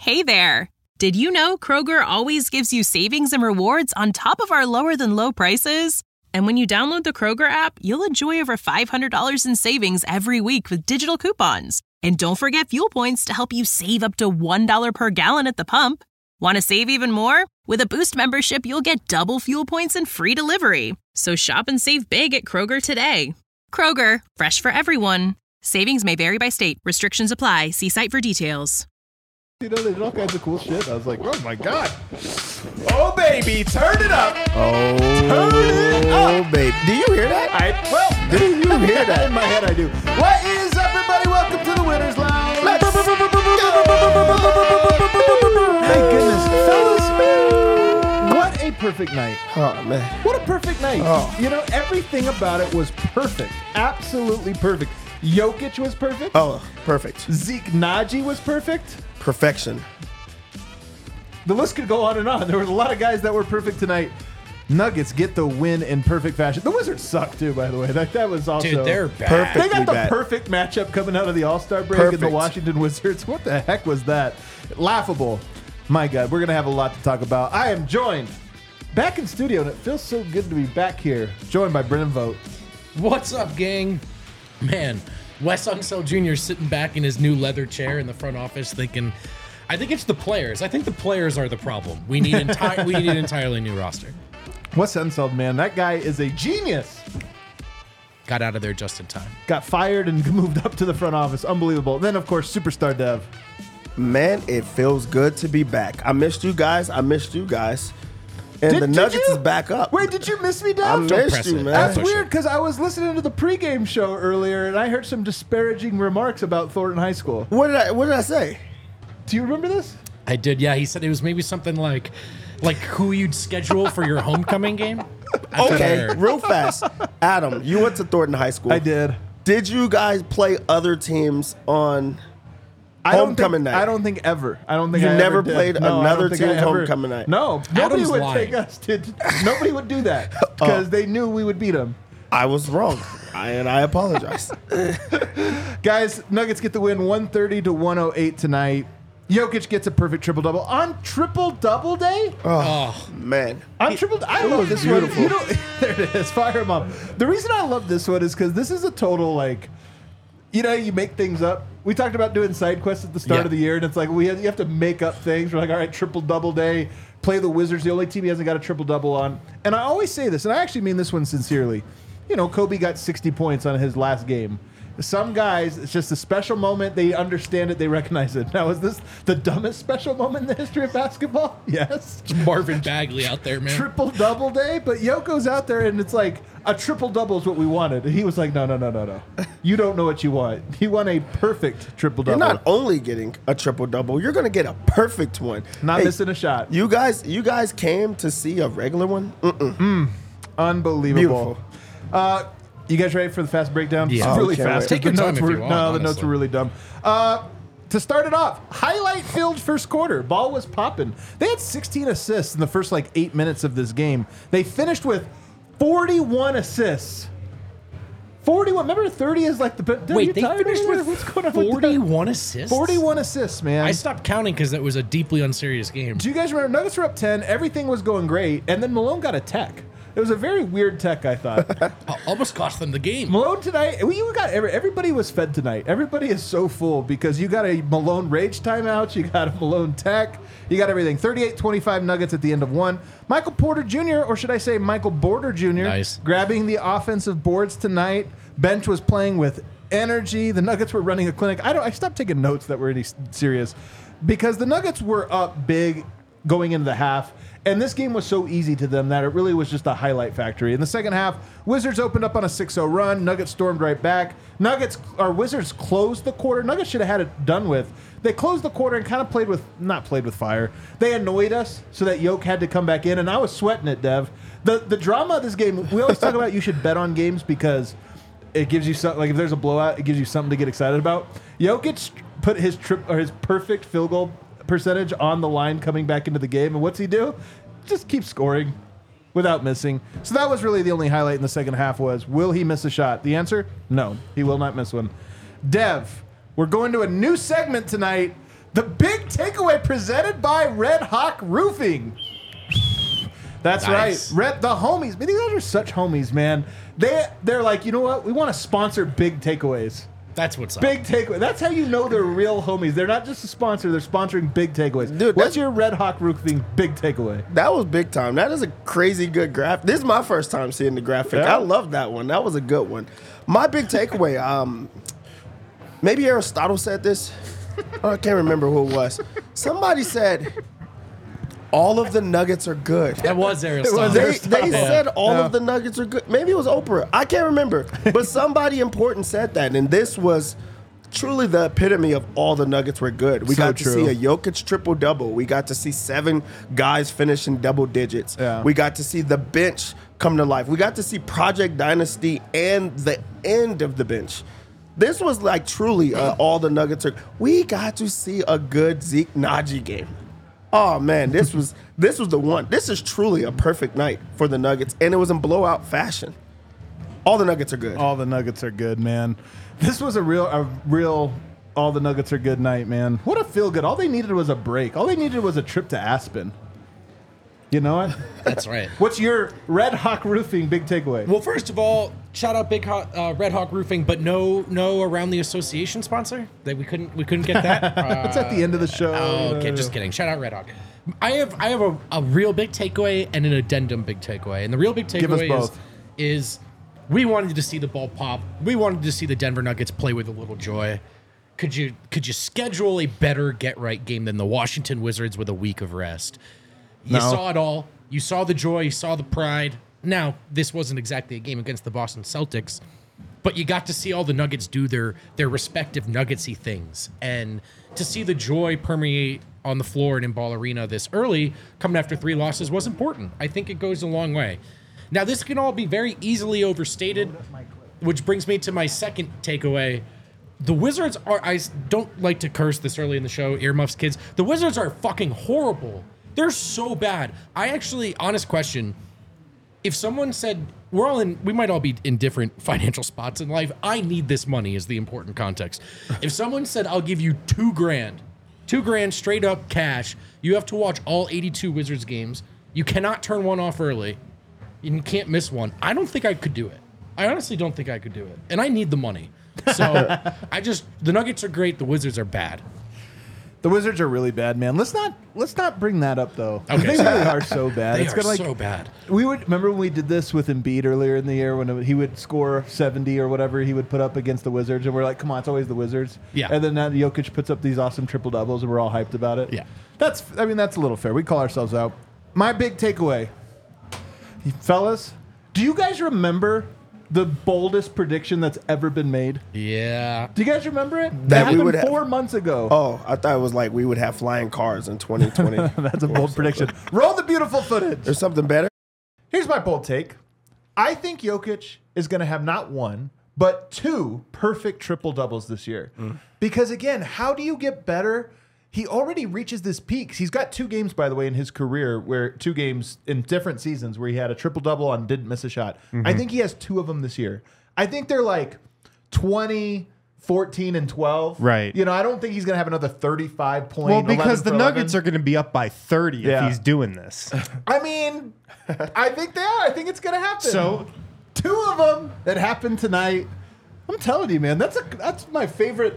Hey there! Did you know Kroger always gives you savings and rewards on top of our lower-than-low prices? And when you download the Kroger app, you'll enjoy over $500 in savings every week with digital coupons. And don't forget fuel points to help you save up to $1 per gallon at the pump. Want to save even more? With a Boost membership, you'll get double fuel points and free delivery. So shop and save big at Kroger today. Kroger, fresh for everyone. Savings may vary by state. Restrictions apply. See site for details. You know, they did all kinds of cool shit. I was like, oh my God. Oh, baby, turn it up. Oh, turn it up. Baby. Do you hear that? Do you hear that? In my head, I do. What is up, everybody? Welcome to the Winners Lounge. Let's go. Thank goodness. Fellas, what a perfect night. Oh, man. What a perfect night. Oh. You know, everything about it was perfect. Absolutely perfect. Jokic was perfect. Oh, perfect. Zeke Naji was perfect. Perfection. The list could go on and on. There was a lot of guys that were perfect tonight. Nuggets get the win in perfect fashion. The Wizards suck too, by the way. That was also... Dude, they're bad. Perfectly They got the bad. perfect matchup coming out of the All-Star break Perfect. in the Washington Wizards. What the heck was that? Laughable. My God, we're going to have a lot to talk about. I am joined back in studio, and it feels so good to be back here, joined by Brennan Vogt. What's up, gang? Man, Wes Unseld Jr. sitting back in his new leather chair in the front office thinking, I think it's the players. I think the players are the problem. We need an entirely new roster. Wes Unseld, man, that guy is a genius. Got out of there just in time. Got fired and moved up to the front office. Unbelievable. Then, of course, Superstar Dev. Man, it feels good to be back. I missed you guys. And the Nuggets is back up. Wait, did you miss me, Dev? I missed press you, it. man. That's push weird it. because I was listening to the pregame show earlier and I heard some disparaging remarks about Thornton High School. What did I say? Do you remember this? I did, yeah. He said it was maybe something like who you'd schedule for your homecoming game. That's what I Okay, heard. real fast. Adam, you went to Thornton High School. I did. Did you guys play other teams on homecoming night? I don't think ever. I don't think You I never ever did. played No, I another don't think I team's ever- homecoming night? No, nobody Adam's would lying. take us to. Nobody would do that because they knew we would beat them. I was wrong. I apologize. Guys, Nuggets get the win 130-108 tonight. Jokic gets a perfect triple-double on triple-double day? Oh, Man. On triple, I love this beautiful. one. There it is. Fire him up. The reason I love this one is because this is a total you make things up. We talked about doing side quests at the start Yeah. of the year, and it's like you have to make up things. We're like, all right, triple-double day. Play the Wizards, the only team he hasn't got a triple-double on. And I always say this, and I actually mean this one sincerely. You know, Kobe got 60 points on his last game. Some guys, it's just a special moment. They understand it. They recognize it. Now, is this the dumbest special moment in the history of basketball? Yes. Marvin Bagley out there, man. Triple-double day? But Yoko's out there, and it's like, a triple-double is what we wanted. And he was like, no. You don't know what you want. He won a perfect You're triple-double. not only getting a triple-double, you're going to get a perfect one. Not Hey, missing a shot. You guys came to see a regular one? Unbelievable. Beautiful. You guys ready for the fast breakdown? Yeah. It's really can't fast. wait. Take your The time notes if you were- want, No, the notes honestly. were really dumb. To start it off, highlight-filled first quarter. Ball was popping. They had 16 assists in the first 8 minutes of this game. They finished with 41 assists. 41. Remember 30 is like the... Wait, they tired finished over there? with What's going on with that? 41 assists? 41 assists, man. I stopped counting because that was a deeply unserious game. Do you guys remember? Nuggets were up 10. Everything was going great. And then Malone got a tech. It was a very weird tech, I thought. Almost cost them the game. Malone tonight, everybody was fed tonight. Everybody is so full because you got a Malone rage timeout, you got a Malone tech, you got everything. 38-25 Nuggets at the end of one. Michael Porter Jr., or should I say Michael Border Jr., Nice. grabbing the offensive boards tonight. Bench was playing with energy. The Nuggets were running a clinic. I stopped taking notes that were any serious because the Nuggets were up big going into the half. And this game was so easy to them that it really was just a highlight factory. In the second half, Wizards opened up on a 6-0 run. Nuggets stormed right back. Wizards closed the quarter. Nuggets should have had it done with. They closed the quarter and kind of not played with fire. They annoyed us so that Yoke had to come back in, and I was sweating it, Dev. The drama of this game, we always talk about you should bet on games because it gives you something, if there's a blowout, it gives you something to get excited about. Jokic put his perfect field goal percentage on the line coming back into the game. And what's he do? Just keep scoring without missing. So that was really the only highlight in the second half was, will he miss a shot? The answer, no. He will not miss one. Dev, we're going to a new segment tonight. The big takeaway presented by Red Hawk Roofing. That's Nice. right. The homies. Man, these guys are such homies, man. They're like, you know what? We want to sponsor big takeaways. That's what's up. Big takeaway. That's how you know they're real homies. They're not just a sponsor. They're sponsoring big takeaways. Dude, what's that's- your Red Hawk Roofing big takeaway? That was big time. That is a crazy good graphic. This is my first time seeing the graphic. Yeah. I love that one. That was a good one. My big takeaway, maybe Aristotle said this. I can't remember who it was. Somebody said, all of the nuggets are good. That was Aristotle. They Yeah. said all of the nuggets are good. Maybe it was Oprah. I can't remember. But somebody important said that. And this was truly the epitome of all the nuggets were good. We So got to true. see a Jokic triple-double. We got to see 7 guys finish in double digits. Yeah. We got to see the bench come to life. We got to see Project Dynasty and the end of the bench. This was like truly all the nuggets are. We got to see a good Zeke Naji game. Oh man, this was the one. This is truly a perfect night for the Nuggets, and it was in blowout fashion. All the Nuggets are good. All the Nuggets are good, man. This was a real all the Nuggets are good night, man. What a feel good. All they needed was a break. All they needed was a trip to Aspen. You know what? That's right. What's your Red Hawk Roofing big takeaway? Well, first of all, shout out Red Hawk Roofing, but no Around the Association sponsor. That we couldn't get that. It's at the end of the show. Oh, okay, just kidding. Shout out Red Hawk. I have a real big takeaway and an addendum big takeaway. And the real big Give us takeaway both. is we wanted to see the ball pop. We wanted to see the Denver Nuggets play with a little joy. Could you schedule a better get right game than the Washington Wizards with a week of rest? You No. saw it all. You saw the joy. You saw the pride. Now, this wasn't exactly a game against the Boston Celtics, but you got to see all the Nuggets do their respective Nuggetsy things. And to see the joy permeate on the floor and in Ball Arena this early, coming after 3 losses, was important. I think it goes a long way. Now, this can all be very easily overstated, which brings me to my second takeaway. The Wizards are, I don't like to curse this early in the show, earmuffs kids. The Wizards are fucking horrible. They're so bad. I actually, honest question, if someone said, we might all be in different financial spots in life. I need this money is the important context. If someone said, I'll give you $2,000 straight up cash, you have to watch all 82 Wizards games. You cannot turn one off early. You can't miss one. I don't think I could do it. I honestly don't think I could do it. And I need the money. So the Nuggets are great. The Wizards are bad. The Wizards are really bad, man. Let's not bring that up though. Okay, They sorry. really are so bad. They It's are gonna, so bad. We would remember when we did this with Embiid earlier in the year when he would score 70 or whatever he would put up against the Wizards, and we're like, come on, it's always the Wizards. Yeah. And then now Jokic puts up these awesome triple doubles, and we're all hyped about it. Yeah. That's a little fair. We call ourselves out. My big takeaway, fellas, do you guys remember the boldest prediction that's ever been made? Yeah. Do you guys remember it? That It we happened would have- 4 months ago. Oh, I thought it was like we would have flying cars in 2020. That's a bold prediction. Roll the beautiful footage. There's something better. Here's my bold take. I think Jokic is going to have not 1, but 2 perfect triple doubles this year. Because again, how do you get better? He already reaches this peak. He's got 2 games, by the way, in his career, where 2 games in different seasons where he had a triple double and didn't miss a shot. I think he has 2 of them this year. I think they're like 20, 14, and 12. Right. You know, I don't think he's going to have another 35 point. Well, because 11 the for Nuggets 11. are going to be up by 30 Yeah. if he's doing this. I mean, I think they are. I think it's going to happen. So- 2 of them that happened tonight. I'm telling you, man, that's my favorite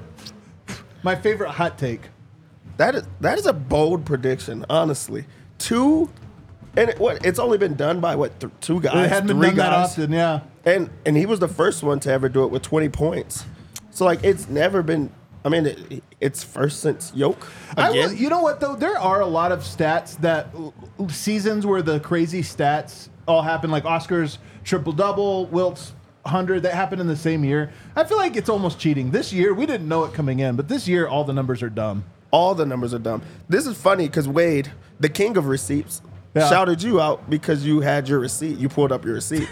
hot take. That is a bold prediction, honestly. 2, and it's only been done by 2 guys, It hadn't been 3 done that guys, often, yeah. and he was the first one to ever do it with 20 points. So like it's never been. I mean, it's first since Yoke again. You know what though? There are a lot of stats that seasons where the crazy stats all happen, like Oscar's triple double, Wilt's 100, that happened in the same year. I feel like it's almost cheating. This year we didn't know it coming in, but this year all the numbers are dumb. All the numbers are dumb. This is funny because Wade, the king of receipts, Yeah. shouted you out because you had your receipt. You pulled up your receipt.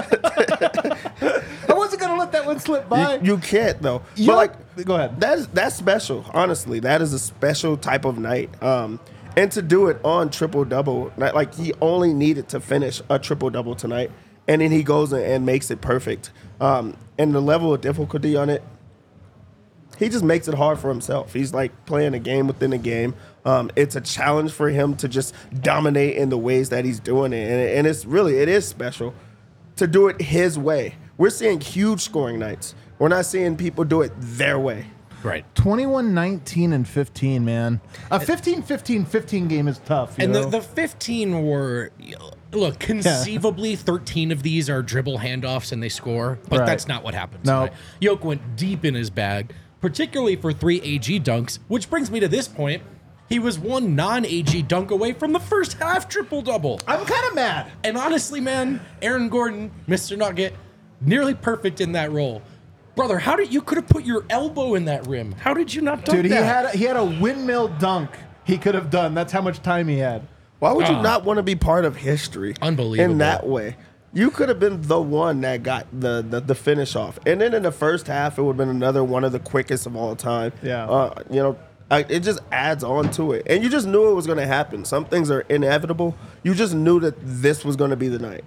I wasn't gonna let that one slip by. You can't though. You But know- like, go ahead. That's special. Honestly, that is a special type of night. And to do it on triple double, like he only needed to finish a triple double tonight, and then he goes and makes it perfect. And the level of difficulty on it, he just makes it hard for himself. He's like playing a game within a game. It's a challenge for him to just dominate in the ways that he's doing it. And it is special to do it his way. We're seeing huge scoring nights. We're not seeing people do it their way. Right. 21, 19, and 15, man. A 15 game is tough. You And know? the 15 were, look, conceivably 13 of these are dribble handoffs and they score, but Right. that's not what happens. No. Right? Yoke went deep in his bag, particularly for 3 AG dunks, which brings me to this point. He was one non-AG dunk away from the first half triple-double. I'm kind of mad. And honestly, man, Aaron Gordon, Mr. Nugget, nearly perfect in that role. Brother, you could have put your elbow in that rim. How did you not dunk Dude, that? he had a windmill dunk he could have done. That's how much time he had. Why would you not want to be part of history? Unbelievable. In that way. You could have been the one that got the finish off. And then in the first half, it would have been another one of the quickest of all time. Yeah. It just adds on to it. And you just knew it was going to happen. Some things are inevitable. You just knew that this was going to be the night.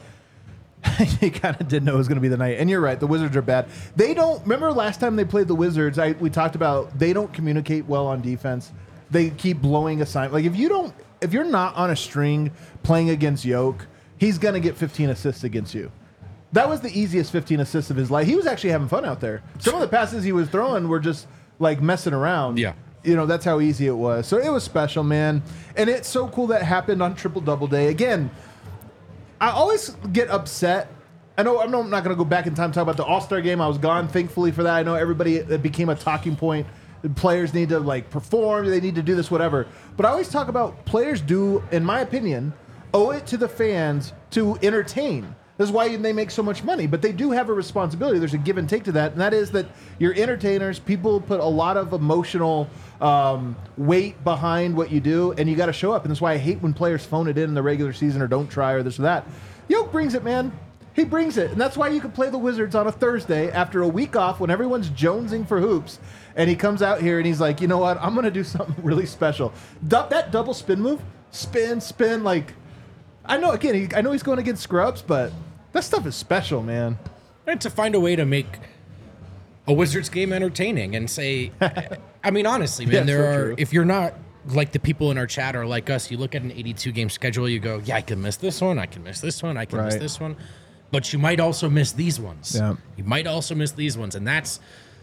He kind of did know it was going to be the night. And you're right, the Wizards are bad. They don't, remember last time they played the Wizards, we talked about they don't communicate well on defense. They keep blowing assignments. Like if you're not on a string playing against Yoke, he's going to get 15 assists against you. That was the easiest 15 assists of his life. He was actually having fun out there. Some of the passes he was throwing were just like messing around. Yeah. That's how easy it was. So it was special, man. And it's so cool that happened on Triple-Double Day. Again, I always get upset. I know I'm not going to go back in time and talk about the All-Star game. I was gone, thankfully, for that. I know it became a talking point. The players need to perform. They need to do this, whatever. But I always talk about players do, in my opinion, owe it to the fans to entertain. This is why they make so much money. But they do have a responsibility. There's a give and take to that. And that is that you're entertainers. People put a lot of emotional weight behind what you do. And you got to show up. And that's why I hate when players phone it in the regular season or don't try or this or that. Yoke brings it, man. He brings it. And that's why you can play the Wizards on a Thursday after a week off when everyone's jonesing for hoops. And he comes out here and he's like, you know what? I'm going to do something really special. That double spin move, spin. I know, again, I know he's going against scrubs, but that stuff is special, man. And to find a way to make a Wizards game entertaining and say, I mean, honestly, man, Yeah, so true. if you're not like the people in our chat are like us, you look at an 82-game schedule, you go, yeah, I can miss this one, I can miss this one, I can miss Right. this one. But you might also miss these ones. Yeah. You might also miss these ones. And that's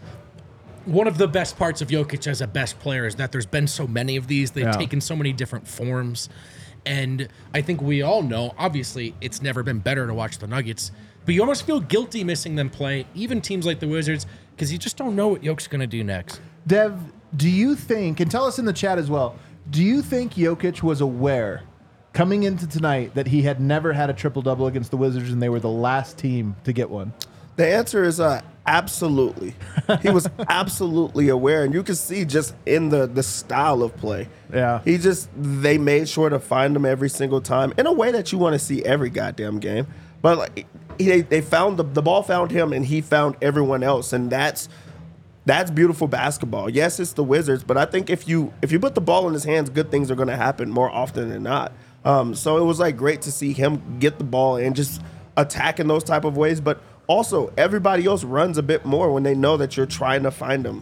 one of the best parts of Jokic as a best player is that there's been so many of these. They've taken so many different forms. And I think we all know, obviously, it's never been better to watch the Nuggets, but you almost feel guilty missing them play, even teams like the Wizards, because you just don't know what Jokic going to do next. Dev, do you think, and tell us in the chat as well, do you think Jokic was aware coming into tonight that he had never had a triple-double against the Wizards and they were the last team to get one? The answer is absolutely. He was absolutely aware, and you can see just in the style of play. Yeah. They made sure to find him every single time in a way that you want to see every goddamn game. But they found the ball found him, and he found everyone else, and that's beautiful basketball. Yes, it's the Wizards, but I think if you put the ball in his hands, good things are going to happen more often than not. So it was great to see him get the ball and just attack in those type of ways, but also, everybody else runs a bit more when they know that you're trying to find them.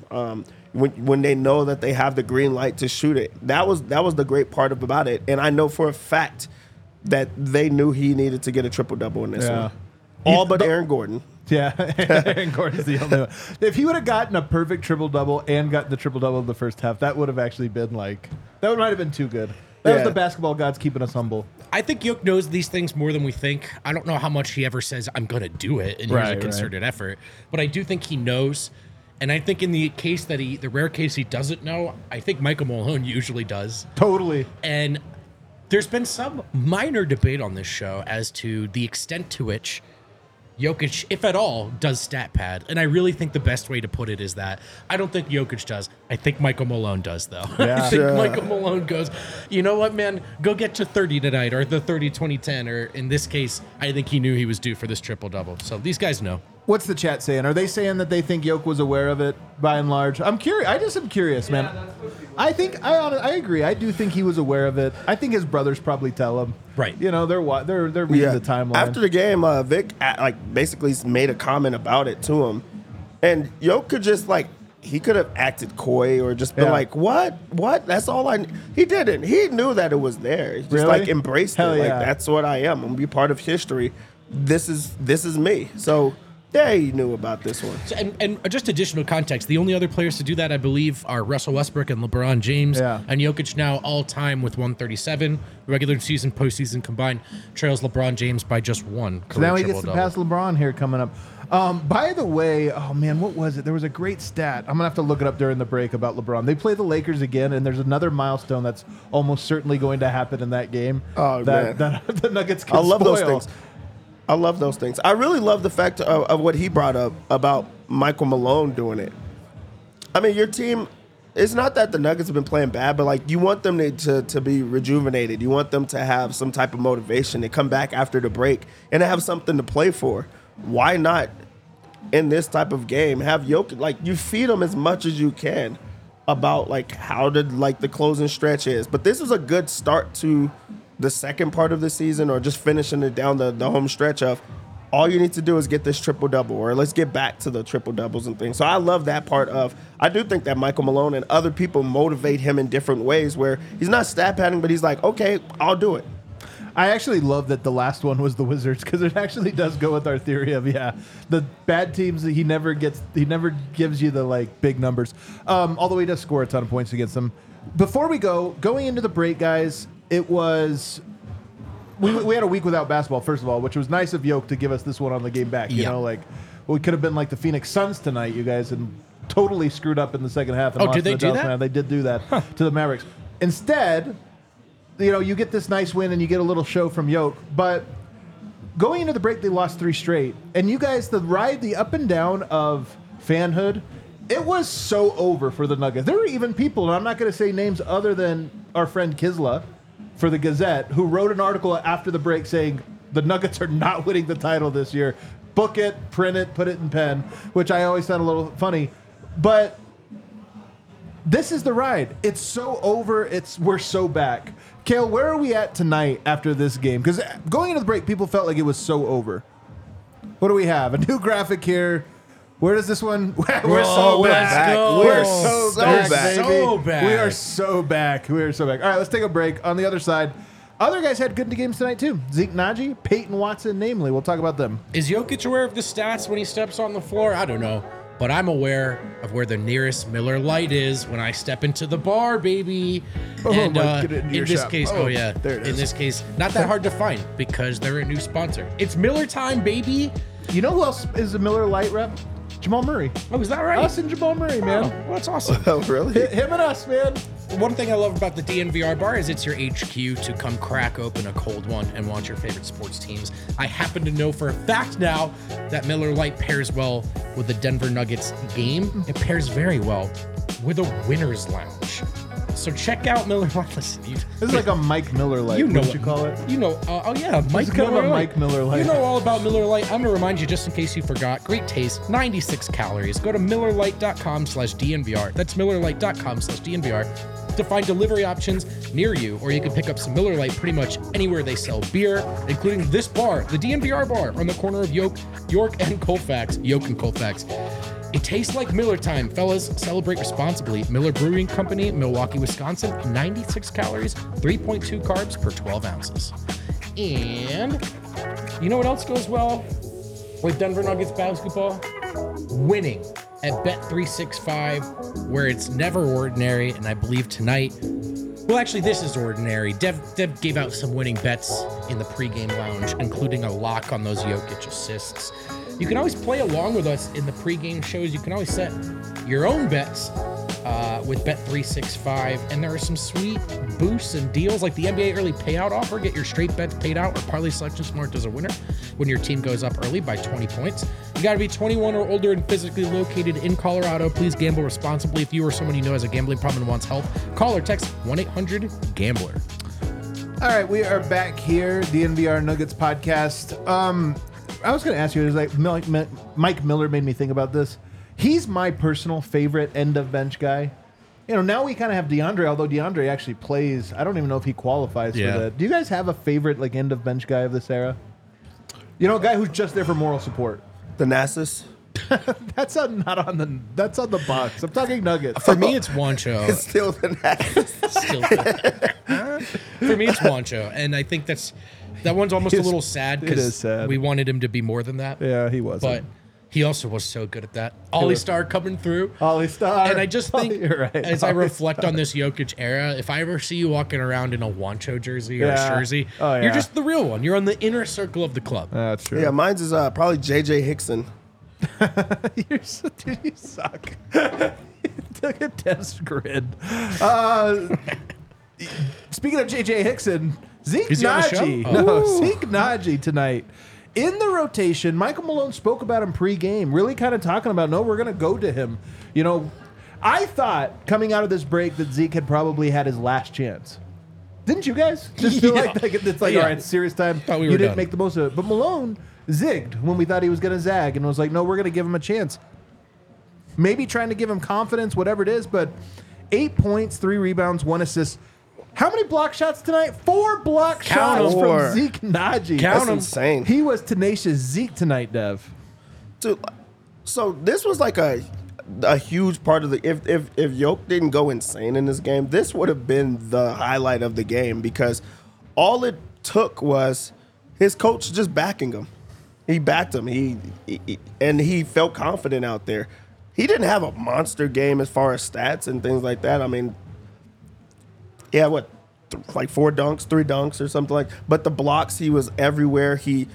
When they know that they have the green light to shoot it. That was the great part about it. And I know for a fact that they knew he needed to get a triple-double in this one. All but Aaron Gordon. Yeah, Aaron Gordon's the only one. If he would have gotten a perfect triple-double and gotten the triple-double in the first half, that would have actually been that might have been too good. That was the basketball gods keeping us humble. I think Yoke knows these things more than we think. I don't know how much he ever says, I'm going to do it, and here's a concerted effort. But I do think he knows. And I think in the rare case he doesn't know, I think Michael Malone usually does. Totally. And there's been some minor debate on this show as to the extent to which Jokic, if at all, does stat pad. And I really think the best way to put it is that I don't think Jokic does. I think Michael Malone does, though. Yeah. I think Michael Malone goes, you know what, man? Go get to 30 tonight, or the 30-20-10. Or in this case, I think he knew he was due for this triple-double. So these guys know. What's the chat saying? Are they saying that they think Yoke was aware of it by and large? I'm curious. I just am curious, man. I think I agree. I do think he was aware of it. I think his brothers probably tell him. Right. You know, they're reading the timeline. After the game, Vic basically made a comment about it to him, and Yoke could just he could have acted coy or just been Yeah. like, what? That's all he didn't. He knew that it was there. He just Really? like embraced Hell it. Like, yeah. that's what I am. I'm gonna be part of history. This is me. So yeah, he knew about this one. And just additional context, the only other players to do that, I believe, are Russell Westbrook and LeBron James. Yeah. And Jokic now all-time with 137. Regular season, postseason combined, trails LeBron James by just one. So now he career gets to triple-double. pass LeBron here coming up. By the way, oh man, what was it? There was a great stat. I'm gonna have to look it up during the break about LeBron. They play the Lakers again, and there's another milestone that's almost certainly going to happen in that game. Oh, that the Nuggets can I love those spoil. things. I love those things. I really love the fact of what he brought up about Michael Malone doing it. I mean, your team, it's not that the Nuggets have been playing bad, but like you want them to be rejuvenated. You want them to have some type of motivation. They come back after the break and have something to play for. Why not in this type of game have Jokic, like you feed them as much as you can about like how the closing stretch is. But this is a good start to the second part of the season, or just finishing it down the home stretch of all you need to do is get this triple-double, or let's get back to the triple-doubles and things. So I love that part of, I do think that Michael Malone and other people motivate him in different ways where he's not stat padding, but he's like, okay, I'll do it. I actually love that the last one was the Wizards because it actually does go with our theory of the bad teams that he never gives you the like big numbers. Although he does score a ton of points against them. Before we going into the break, guys, it was we had a week without basketball, first of all, which was nice of Yoke to give us this one on the game back. You Yeah. know, like we could have been like the Phoenix Suns tonight, you guys, and totally screwed up in the second half. And Oh, lost did they to the do Dallas that? Mavericks. They did do that to the Mavericks. Instead, you know, you get this nice win and you get a little show from Yoke, but going into the break, they lost 3 straight. And you guys, the up and down of fanhood, it was so over for the Nuggets. There were even people, and I'm not going to say names other than our friend Kisla for the Gazette, who wrote an article after the break saying the Nuggets are not winning the title this year. Book it, print it, put it in pen, which I always found a little funny. But this is the ride. It's so over. We're so back. Kale, where are we at tonight after this game? Because going into the break, people felt like it was so over. What do we have? A new graphic here. Where does this one? We're so we're back. back. We're We're so so back, back. baby. So back. We are so back. We are so back. All right, let's take a break. On the other side, other guys had good games tonight too. Zeke Naji, Peyton Watson, namely. We'll talk about them. Is Jokic aware of the stats when he steps on the floor? I don't know. But I'm aware of where the nearest Miller Lite is when I step into the bar, baby. Oh, And my goodness, in in your this shop. case, Oh, yeah. there it In is. this case, not that hard to find because they're a new sponsor. It's Miller time, baby. You know who else is a Miller Lite rep? Jamal Murray. Oh, is that right? Us and Jamal Murray, Oh, man. well, that's awesome. Oh, really? Him and us, man. One thing I love about the DNVR bar is it's your HQ to come crack open a cold one and watch your favorite sports teams. I happen to know for a fact now that Miller Lite pairs well with the Denver Nuggets game. It pairs very well with a winner's lounge. So check out Miller Lite. Listen, This is like a Mike Miller Lite. you know what you call it? You know, oh yeah, Mike kind of Miller a Lite. Mike Miller Lite. You know all about Miller Lite. I'm gonna remind you just in case you forgot. Great taste, 96 calories. Go to MillerLite.com/DNVR. That's MillerLite.com/DNVR to find delivery options near you, or you can pick up some Miller Lite pretty much anywhere they sell beer, including this bar, the DNVR bar, on the corner of York and Colfax. York and Colfax. It tastes like Miller time, fellas. Celebrate responsibly. Miller Brewing Company, Milwaukee, Wisconsin. 96 calories, 3.2 carbs per 12 ounces. And you know what else goes well with Denver Nuggets basketball? Winning at Bet365, where it's never ordinary. And I believe tonight, well, actually, this is ordinary. Dev gave out some winning bets in the pregame lounge, including a lock on those Jokic assists. You can always play along with us in the pregame shows. You can always set your own bets with Bet365, and there are some sweet boosts and deals like the NBA early payout offer. Get your straight bets paid out or parlay selections marked as a winner when your team goes up early by 20 points. You got to be 21 or older and physically located in Colorado. Please gamble responsibly. If you or someone you know has a gambling problem and wants help, call or text 1-800-GAMBLER. All right, we are back here, the NVR Nuggets podcast. I was going to ask you, is like Mike Miller made me think about this. He's my personal favorite end of bench guy. You know, now we kind of have DeAndre, although DeAndre actually plays. I don't even know if he qualifies Yeah. for that. Do you guys have a favorite like end of bench guy of this era? You know, a guy who's just there for moral support. Thanasis. That's not on the. That's on the Bucks. I'm talking Nuggets. For me, it's Juancho. It's still the Nuggets. For me, it's Juancho, and I think that one's almost a little sad It is because sad. we wanted him to be more than that. Yeah, he was. But he also was so good at that. Ollie Star coming through. Ollie Star. And I just think, You're right. as I Ollie reflect on this Jokic era, if I ever see you walking around in a Juancho jersey or Yeah. a jersey, Oh, yeah. you're just the real one. You're on the inner circle of the club. That's true. Yeah, mine's is probably JJ Hickson. Dude, you suck. Look at Dev's grin. Speaking of JJ Hickson, Zeke Is he on the Naji. show? No, Zeke Naji tonight. In the rotation, Michael Malone spoke about him pre-game, really kind of talking about, no, we're going to go to him. You know, I thought coming out of this break that Zeke had probably had his last chance. Didn't you guys? Just feel like it's like, Yeah. all right, it's serious time. Thought we You were didn't done. make the most of it. But Malone zigged when we thought he was going to zag and was like, no, we're going to give him a chance. Maybe trying to give him confidence, whatever it is, but 8 points, 3 rebounds, 1 assist. How many block shots tonight? 4 block Count shots 'em. from 4. Zeke Naji. Count That's 'em. insane. He was tenacious Zeke tonight, Dev. Dude, so this was like a huge part of the if Yoke didn't go insane in this game, this would have been the highlight of the game because all it took was his coach just backing him. He backed him. And he felt confident out there. He didn't have a monster game as far as stats and things like that. I mean, yeah, like 4 dunks, 3 dunks or something like. But the blocks, he was everywhere. He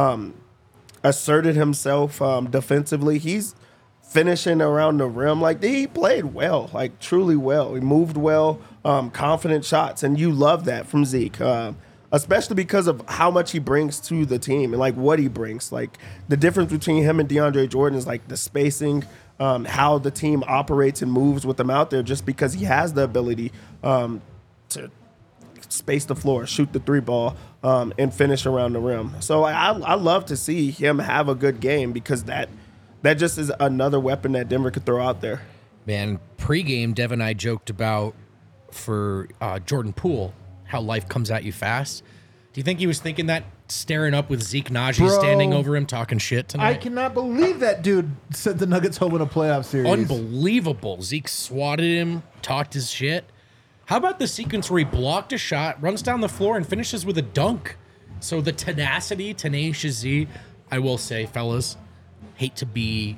asserted himself defensively. He's finishing around the rim. Like, he played well, like truly well. He moved well, confident shots, and you love that from Zeke, especially because of how much he brings to the team and like what he brings. Like the difference between him and DeAndre Jordan is like the spacing, how the team operates and moves with him out there. Just because he has the ability to space the floor, shoot the 3 ball, and finish around the rim. So I love to see him have a good game because that just is another weapon that Denver could throw out there. Man, pregame, Dev and I joked about for Jordan Poole how life comes at you fast. Do you think he was thinking that, staring up with Zeke Naji Bro. standing over him talking shit tonight? I cannot believe that dude sent the Nuggets home in a playoff series. Unbelievable. Zeke swatted him, talked his shit. How about the sequence where he blocked a shot, runs down the floor, and finishes with a dunk? So the tenacity, tenacious Z, I will say, fellas, hate to be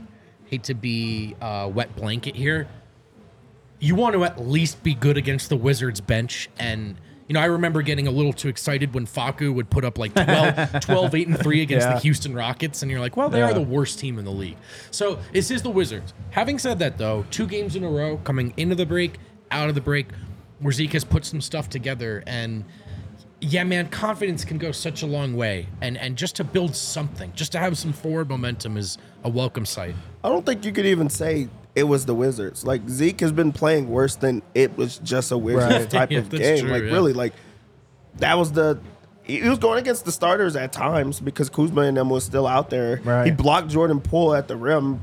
wet blanket here. You want to at least be good against the Wizards bench. And, you know, I remember getting a little too excited when Facu would put up like 12, 8, and 3 against Yeah. the Houston Rockets. And you're like, well, they Yeah. are the worst team in the league. So this is the Wizards. Having said that, though, 2 games in a row, coming into the break, out of the break, where Zeke has put some stuff together. And yeah, man, confidence can go such a long way. And just to build something, just to have some forward momentum is a welcome sight. I don't think you could even say it was the Wizards. Like, Zeke has been playing worse than it was just a Wizards Right. type Yeah, of that's game. true, Like, yeah. really, like, that was he was going against the starters at times because Kuzma and them was still out there. Right. He blocked Jordan Poole at the rim.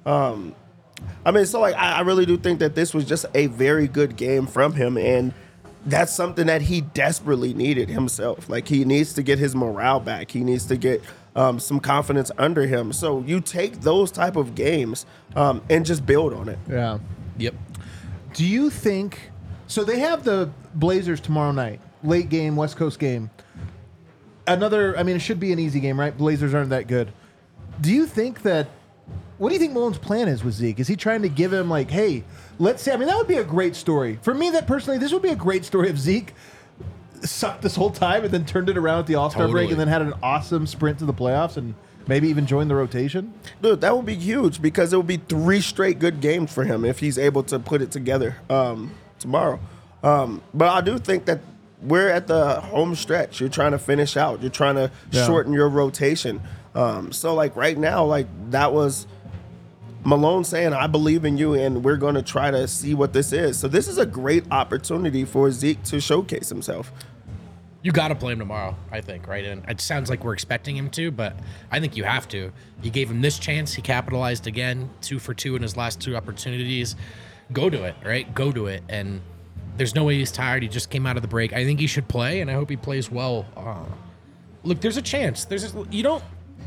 I mean, so, like, I really do think that this was just a very good game from him, and that's something that he desperately needed himself. Like, he needs to get his morale back. He needs to get some confidence under him. So you take those type of games and just build on it. Yeah. Yep. Do you think so? They have the Blazers tomorrow night, late game, West Coast game. Another, I mean, it should be an easy game, right? Blazers aren't that good. Do you think that? What do you think Malone's plan is with Zeke? Is he trying to give him like, hey, let's say? I mean, that would be a great story for me. That personally, this would be a great story if Zeke sucked this whole time and then turned it around at the All-Star break Totally. and then had an awesome sprint to the playoffs and maybe even joined the rotation. Dude, that would be huge because it would be 3 straight good games for him if he's able to put it together tomorrow. But I do think that we're at the home stretch. You're trying to finish out. You're trying to shorten your rotation. So, like, right now, like, that was Malone saying, I believe in you, and we're going to try to see what this is. So this is a great opportunity for Zeke to showcase himself. You got to play him tomorrow, I think, right? And it sounds like we're expecting him to, but I think you have to. You gave him this chance. He capitalized again, 2 for 2 in his last 2 opportunities. Go to it, right? Go to it. And there's no way he's tired. He just came out of the break. I think he should play, and I hope he plays well. Look, there's a chance.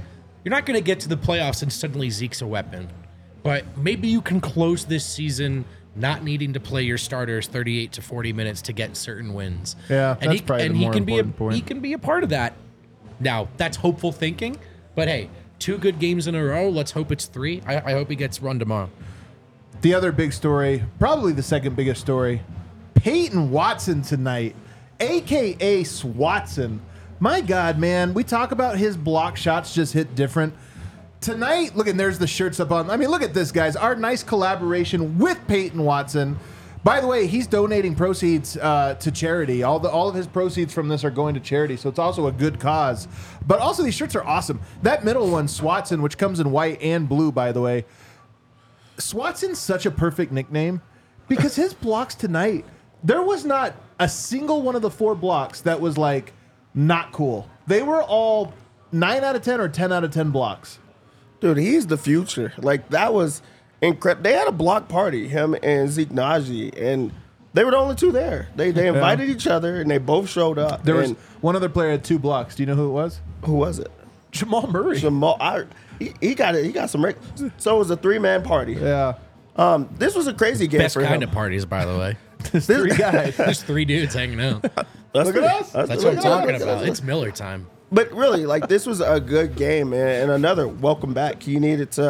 you're not going to get to the playoffs and suddenly Zeke's a weapon. But maybe you can close this season not needing to play your starters 38 to 40 minutes to get certain wins. Yeah, and that's probably the more important point. He can be a part of that. Now, that's hopeful thinking. But hey, 2 good games in a row. Let's hope it's 3. I hope he gets run tomorrow. The other big story, probably the second biggest story, Peyton Watson tonight, a.k.a. Swatson. My God, man, we talk about his block shots just hit different. Tonight, look, and there's the shirts up on. I mean, look at this, guys. Our nice collaboration with Peyton Watson. By the way, he's donating proceeds to charity. All of his proceeds from this are going to charity, so it's also a good cause. But also, these shirts are awesome. That middle one, Swatson, which comes in white and blue, by the way. Swatson's such a perfect nickname because his blocks tonight, there was not a single one of the 4 blocks that was like not cool. They were all 9 out of 10 or 10 out of 10 blocks. Dude, he's the future. Like, that was incredible. They had a block party, him and Zeke Naji, and they were the only 2 there. They invited each other, and they both showed up. There was one other player had 2 blocks. Do you know who it was? Who was it? Jamal Murray. He got some. So it was a 3-man party. Yeah. This was a crazy game Best for kind him. of parties, by the way. There's 3 guys. There's 3 dudes hanging out. Look at us. That's what I'm talking about. It's Miller time. But really, like, this was a good game, man. And another welcome back. He needed to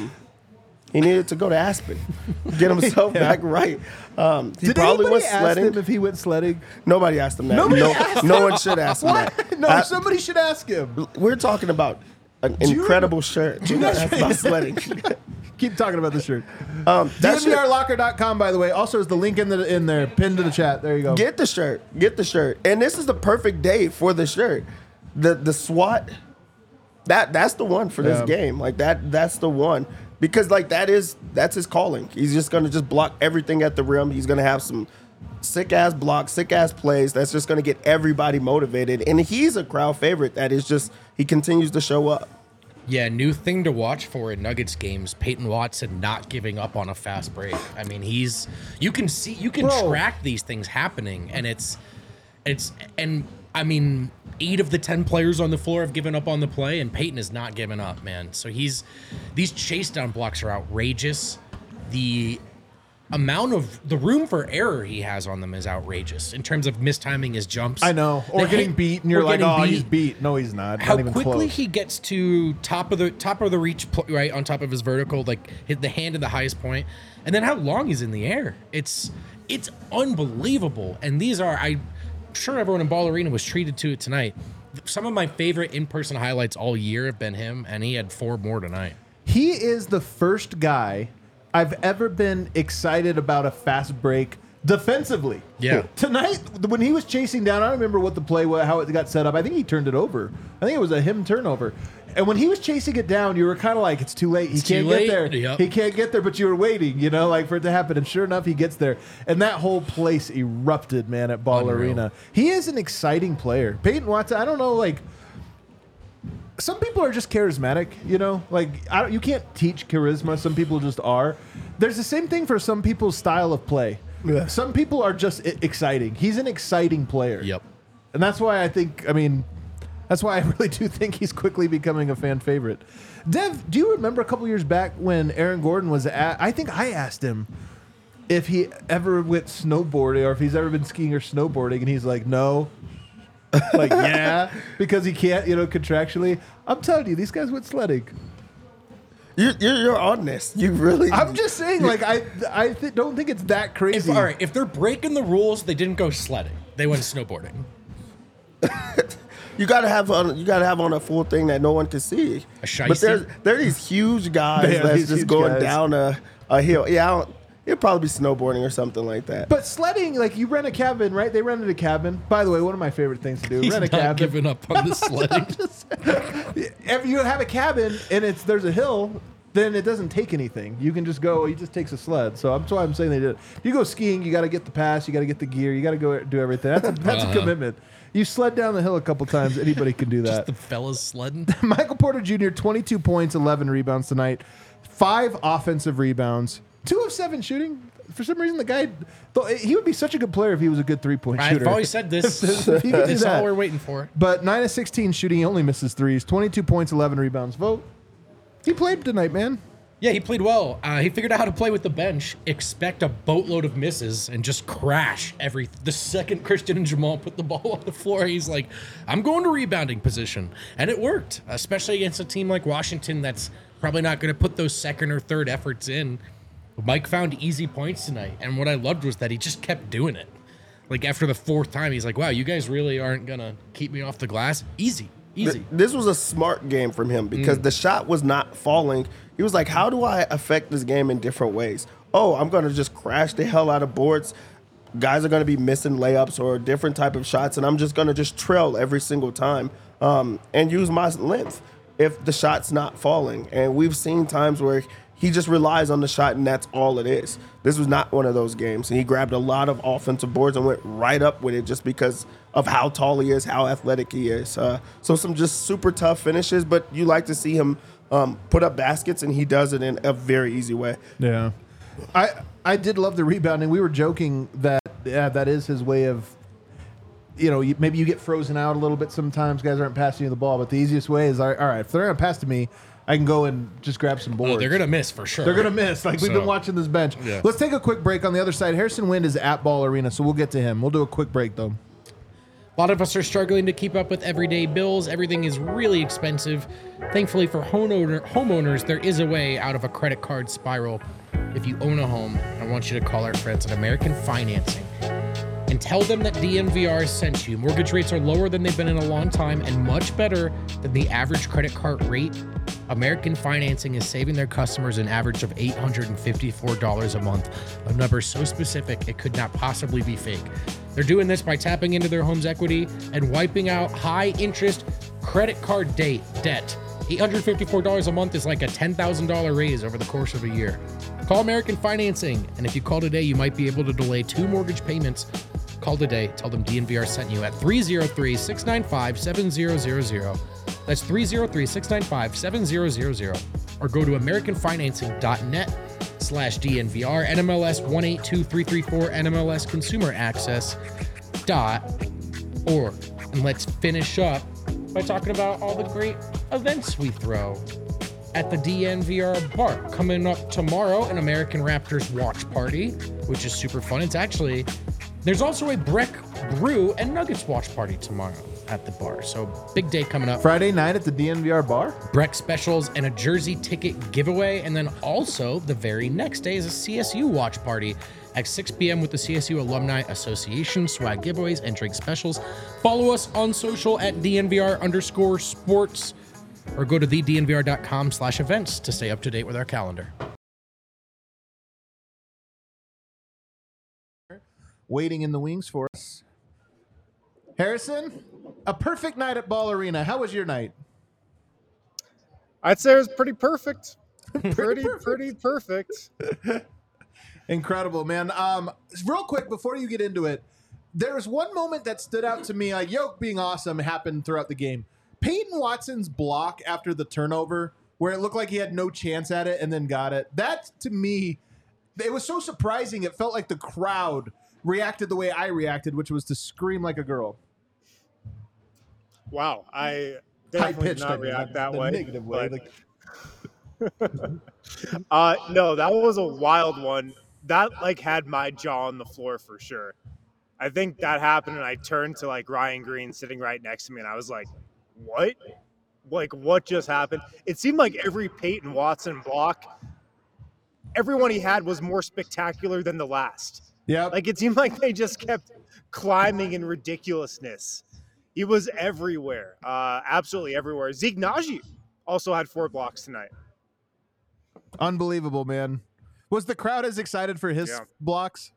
go to Aspen, get himself back right. He Did probably anybody went ask sledding. him if he went sledding? Nobody asked him that. Nobody No one should ask him that. No, somebody should ask him. We're talking about an you incredible shirt. you guys- That's about sledding. Keep talking about the shirt. That shirt, DNVRlocker.com, by the way. Also, is the link in there, pinned to the chat. There you go. get the shirt. Get the shirt. And this is the perfect day for the shirt. The SWAT, that's the one for this game. Like, that's the one. Because, like, that's his calling. He's just going to just block everything at the rim. He's going to have some sick-ass blocks, sick-ass plays. That's just going to get everybody motivated. And he's a crowd favorite that is just, he continues to show up. Yeah, new thing to watch for in Nuggets games, Peyton Watson not giving up on a fast break. I mean, you can track these things happening, and and I mean, 8 of the 10 players on the floor have given up on the play, and Peyton is not giving up, man. So these chase down blocks are outrageous. The amount of the room for error he has on them is outrageous in terms of mistiming his jumps. I know. Or getting beat, and you're like, oh, he's beat. No, he's not. How Not even quickly close. he gets to top of the reach, right on top of his vertical, like hit the hand at the highest point, and then how long he's in the air. It's unbelievable. And these are, I'm sure everyone in Ball Arena was treated to it tonight. Some of my favorite in-person highlights all year have been him, and he had 4 more tonight. He is the first guy I've ever been excited about a fast break defensively. Yeah. Tonight, when he was chasing down, I don't remember what the play was, how it got set up. I think he turned it over. I think it was a him turnover. And when he was chasing it down, you were kind of like, it's too late. He can't get there. Yep. He can't get there, but you were waiting, like for it to happen. And sure enough, he gets there. And that whole place erupted, man, at Ball Unreal. Arena. He is an exciting player. Peyton Watson, I don't know, like, some people are just charismatic, Like, you can't teach charisma. Some people just are. There's the same thing for some people's style of play. Yeah. Some people are just exciting. He's an exciting player. Yep. And that's why that's why I really do think he's quickly becoming a fan favorite. Dev, do you remember a couple years back when Aaron Gordon was I think I asked him if he ever went snowboarding or if he's ever been skiing or snowboarding, and he's like, no. Like, yeah, because he can't, contractually. I'm telling you, these guys went sledding. You're on this. You really. I'm just saying, like, I don't think it's that crazy. All right, if they're breaking the rules, they didn't go sledding. They went snowboarding. You gotta have on a full thing that no one can see. A But shiesty? there are these huge guys They are that's these just huge going guys. down a hill. Yeah, it'd probably be snowboarding or something like that. But sledding, like, you rent a cabin, right? They rented a cabin. By the way, one of my favorite things to do, He's rent a not cabin. giving up on the sledding. If you have a cabin and there's a hill, then it doesn't take anything. You can just go. He just takes a sled. So that's why I'm saying they did it. If you go skiing, you got to get the pass. You got to get the gear. You got to go do everything. That's a commitment. You sled down the hill a couple times. Anybody can do that. Just the fellas sledding. Michael Porter Jr., 22 points, 11 rebounds tonight, 5 offensive rebounds, 2 of 7 shooting. For some reason, the guy, he would be such a good player if he was a good three-point shooter. I've always said this. If he could do That's all that. we're waiting for. But 9 of 16 shooting, he only misses threes. 22 points, 11 rebounds. Vote. He played tonight, man. Yeah, he played well. He figured out how to play with the bench, expect a boatload of misses, and just crash the second Christian and Jamal put the ball on the floor. He's like, I'm going to rebounding position. And it worked, especially against a team like Washington that's probably not going to put those second or third efforts in. Mike found easy points tonight, and what I loved was that he just kept doing it. Like after the fourth time, he's like, wow, you guys really aren't going to keep me off the glass? Easy. This was a smart game from him because the shot was not falling. He was like, how do I affect this game in different ways? Oh, I'm going to just crash the hell out of boards. Guys are going to be missing layups or different type of shots, and I'm just going to just trail every single time and use my length if the shot's not falling. And we've seen times where he just relies on the shot, and that's all it is. This was not one of those games. And he grabbed a lot of offensive boards and went right up with it just because of how tall he is, how athletic he is. So some just super tough finishes, but you like to see him put up baskets, and he does it in a very easy way. Yeah. I did love the rebounding. We were joking that, that is his way of, maybe you get frozen out a little bit sometimes. Guys aren't passing you the ball, but the easiest way is, all right, if they're going to pass to me, I can go and just grab some boards. Oh, they're going to miss for sure. They're going to miss. We've been watching this bench. Yeah. Let's take a quick break. On the other side, Harrison Wind is at Ball Arena, so we'll get to him. We'll do a quick break, though. A lot of us are struggling to keep up with everyday bills. Everything is really expensive. Thankfully for homeowners, there is a way out of a credit card spiral. If you own a home, I want you to call our friends at American Financing and tell them that DNVR sent you. Mortgage rates are lower than they've been in a long time and much better than the average credit card rate. American Financing is saving their customers an average of $854 a month, a number so specific it could not possibly be fake. They're doing this by tapping into their home's equity and wiping out high-interest credit card debt. $854 a month is like a $10,000 raise over the course of a year. Call American Financing, and if you call today, you might be able to delay 2 mortgage payments. Call today. Tell them DNVR sent you at 303-695-7000. That's 303-695-7000. Or go to AmericanFinancing.net/DNVR, NMLS 182334, NMLS Consumer Access.org. And let's finish up by talking about all the great events we throw at the DNVR bar. Coming up tomorrow, an American Raptors watch party, which is super fun. There's also a Breck Brew and Nuggets watch party tomorrow at the bar. So big day coming up. Friday night at the DNVR bar? Breck specials and a jersey ticket giveaway. And then also the very next day is a CSU watch party at 6 p.m. with the CSU Alumni Association, swag giveaways and drink specials. Follow us on social at DNVR_sports or go to thednvr.com/events to stay up to date with our calendar. Waiting in the wings for us. Harrison, a perfect night at Ball Arena. How was your night? I'd say it was pretty perfect. Pretty perfect. Incredible, man. Real quick, before you get into it, there was one moment that stood out to me. Like, Yoke being awesome happened throughout the game. Peyton Watson's block after the turnover, where it looked like he had no chance at it and then got it. That, to me, it was so surprising. It felt like the crowd reacted the way I reacted, which was to scream like a girl. Wow, I definitely did not react that way. Negative way. No, that was a wild one. That had my jaw on the floor for sure. I think that happened, and I turned to Ryan Green sitting right next to me, and I was like, "What? What just happened?" It seemed like every Peyton Watson block, everyone he had was more spectacular than the last. Yeah, it seemed like they just kept climbing in ridiculousness. He was everywhere, absolutely everywhere. Zeke Naji also had 4 blocks tonight. Unbelievable, man. Was the crowd as excited for his blocks?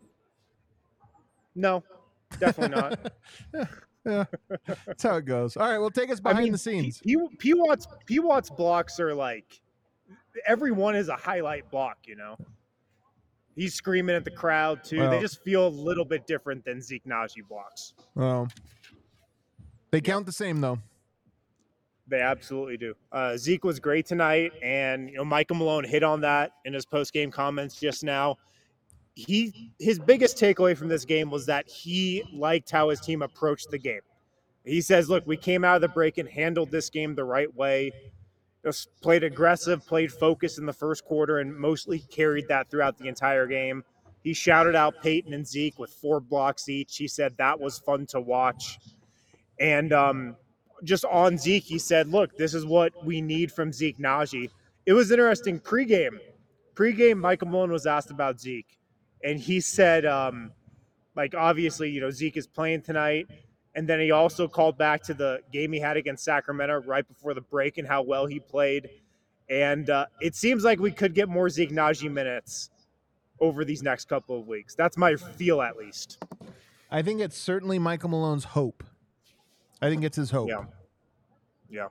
No, definitely not. Yeah, that's how it goes. All right, well, take us behind the scenes. P. Watt's blocks are every one is a highlight block, He's screaming at the crowd, too. They just feel a little bit different than Zeke Naji blocks. Well, they count the same, though. They absolutely do. Zeke was great tonight, and Michael Malone hit on that in his post-game comments just now. his biggest takeaway from this game was that he liked how his team approached the game. He says, look, we came out of the break and handled this game the right way. Just played aggressive, played focused in the first quarter, and mostly carried that throughout the entire game. He shouted out Peyton and Zeke with 4 blocks each. He said that was fun to watch. And just on Zeke, he said, look, this is what we need from Zeke Nnaji. It was interesting pregame. Michael Malone was asked about Zeke. And he said, obviously, Zeke is playing tonight. And then he also called back to the game he had against Sacramento right before the break and how well he played. And it seems like we could get more Zeke Nnaji minutes over these next couple of weeks. That's my feel, at least. I think it's certainly Michael Malone's hope. I think it's his hope. Yeah.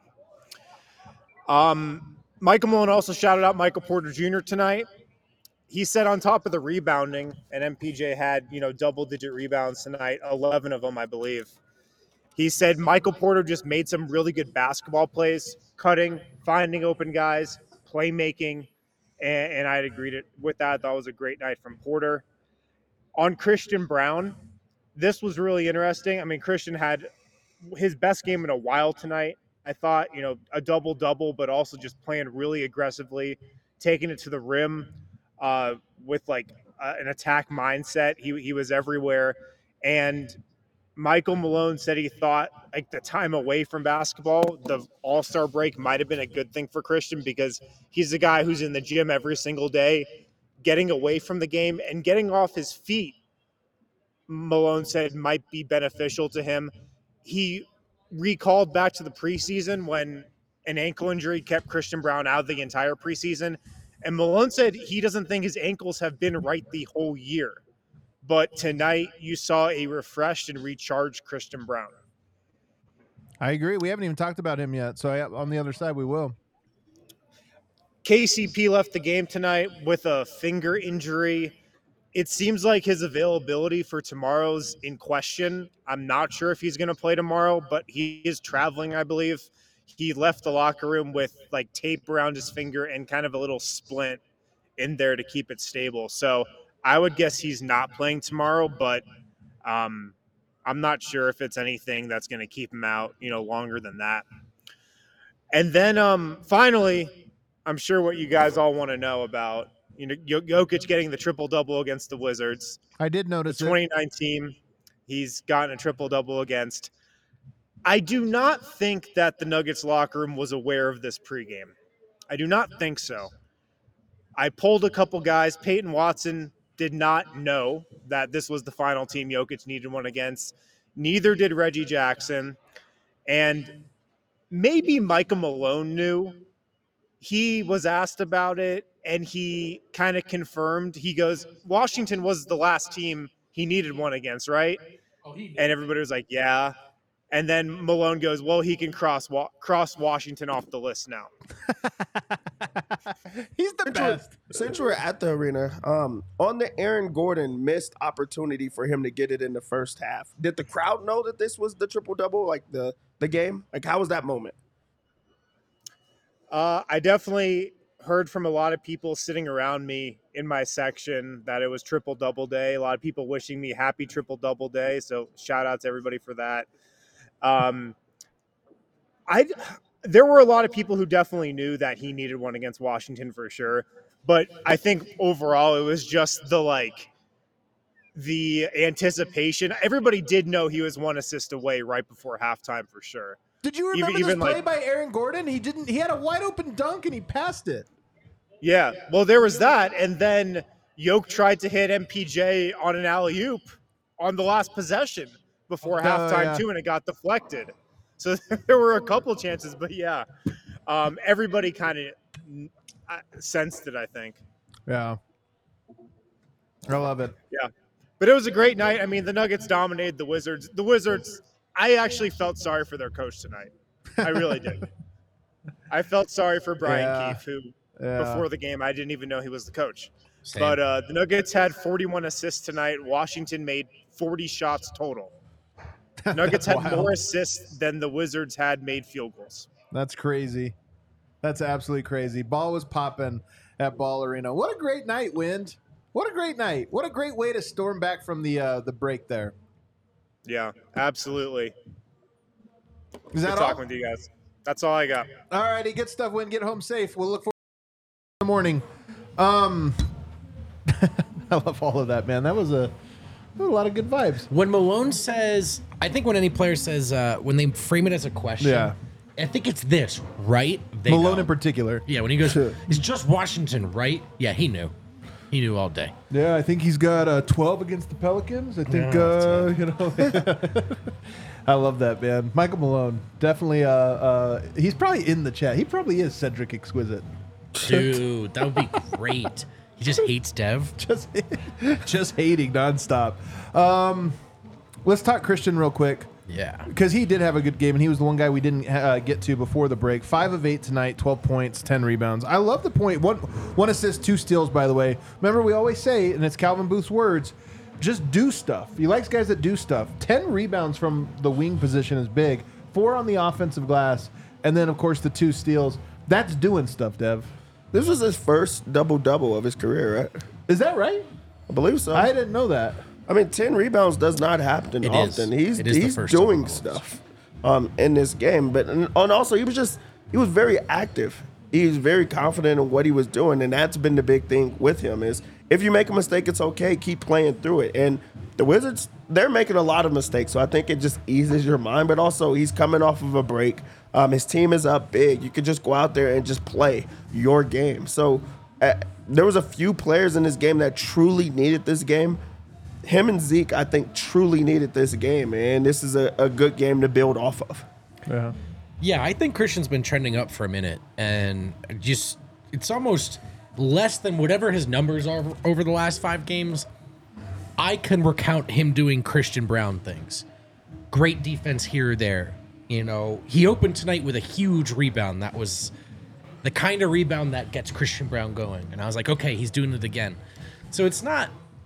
Michael Malone also shouted out Michael Porter Jr. tonight. He said on top of the rebounding, and MPJ had, double-digit rebounds tonight, 11 of them, I believe. He said Michael Porter just made some really good basketball plays, cutting, finding open guys, playmaking, and I'd agreed with that. I thought it was a great night from Porter. On Christian Braun, this was really interesting. I mean, Christian had his best game in a while tonight. I thought, a double-double, but also just playing really aggressively, taking it to the rim with an attack mindset. He was everywhere. And Michael Malone said he thought the time away from basketball, the All-Star break might have been a good thing for Christian because he's a guy who's in the gym every single day, getting away from the game and getting off his feet. Malone said might be beneficial to him. He recalled back to the preseason when an ankle injury kept Christian Braun out of the entire preseason. And Malone said he doesn't think his ankles have been right the whole year. But tonight you saw a refreshed and recharged Christian Braun. I agree. We haven't even talked about him yet. So on the other side, we will. KCP left the game tonight with a finger injury. It seems like his availability for tomorrow's in question. I'm not sure if he's going to play tomorrow, but he is traveling, I believe. He left the locker room with tape around his finger and kind of a little splint in there to keep it stable. So I would guess he's not playing tomorrow, but I'm not sure if it's anything that's going to keep him out, longer than that. And then finally, I'm sure what you guys all want to know about, Jokic getting the triple-double against the Wizards. I did notice the 2019 he's gotten a triple-double against. I do not think that the Nuggets locker room was aware of this pregame. I do not think so. I polled a couple guys. Peyton Watson did not know that this was the final team Jokic needed one against. Neither did Reggie Jackson. And maybe Michael Malone knew. He was asked about it, and he kind of confirmed. He goes, Washington was the last team he needed one against, right? And everybody was like, yeah. And then Malone goes, well, he can cross Washington off the list now. He's the best. Since we're at the arena, on the Aaron Gordon missed opportunity for him to get it in the first half, did the crowd know that this was the triple-double, the game? How was that moment? I definitely heard from a lot of people sitting around me in my section that it was triple-double day. A lot of people wishing me happy triple-double day, so shout out to everybody for that. There were a lot of people who definitely knew that he needed one against Washington for sure. But I think overall it was just the anticipation. Everybody did know he was 1 assist away right before halftime for sure. Did you remember this play by Aaron Gordon? He had a wide open dunk and he passed it. Yeah, well, there was that. And then Yoke tried to hit MPJ on an alley-oop on the last possession before halftime too, and it got deflected. So there were a couple chances, but yeah, everybody kind of sensed it, I think. Yeah. I love it. Yeah. But it was a great night. I mean, the Nuggets dominated the Wizards. The Wizards, I actually felt sorry for their coach tonight. I really did. I felt sorry for Brian Keefe, who before the game, I didn't even know he was the coach. Same. But the Nuggets had 41 assists tonight. Washington made 40 shots total. Nuggets had more assists than the Wizards had made field goals. That's crazy. That's absolutely crazy. Ball was popping at Ball Arena. What a great night, Wind. What a great night. What a great way to storm back from the break there. Yeah, absolutely. Is that Good all? talking with you guys. That's all I got. All righty, good stuff, Win. Get home safe. We'll look forward to the morning. I love all of that, man. That was a lot of good vibes. When Malone says, I think when any player says, when they frame it as a question, Yeah. I think it's this, right? They Malone know. in particular. Yeah, when he goes, it's just Washington, right? Yeah, he knew. He knew all day. Yeah, I think he's got 12 against the Pelicans. I think, I love that, man. Michael Malone, definitely. He's probably in the chat. He probably is Cedric Exquisite. Dude, that would be great. He just hates Dev. Just hating nonstop. Let's talk Christian real quick. Yeah. Because he did have a good game, and he was the one guy we didn't get to before the break. 5 of 8 tonight, 12 points, 10 rebounds. I love the point. One assist, 2 steals, by the way. Remember, we always say, and it's Calvin Booth's words, just do stuff. He likes guys that do stuff. 10 rebounds from the wing position is big. 4 on the offensive glass, and then, of course, the 2 steals. That's doing stuff, Dev. This was his first double-double of his career, right? Is that right? I believe so. I didn't know that. I mean, 10 rebounds does not happen It often. is. It is the He's first doing double-double. stuff in this game. But and also, he was very active. He's very confident in what he was doing, and that's been the big thing with him is if you make a mistake, it's okay. Keep playing through it. And the Wizards, they're making a lot of mistakes, so I think it just eases your mind. But also, he's coming off of a break. His team is up big. You could just go out there and just play your game. So there was a few players in this game that truly needed this game. Him and Zeke, I think, truly needed this game, and this is a good game to build off of. Yeah. Yeah, I think Christian's been trending up for a minute, and just it's almost less than whatever his numbers are over the last 5 games. I can recount him doing Christian Brown things. Great defense here or there. You know, he opened tonight with a huge rebound. That was the kind of rebound that gets Christian Brown going. And I was like, okay, he's doing it again. So it's not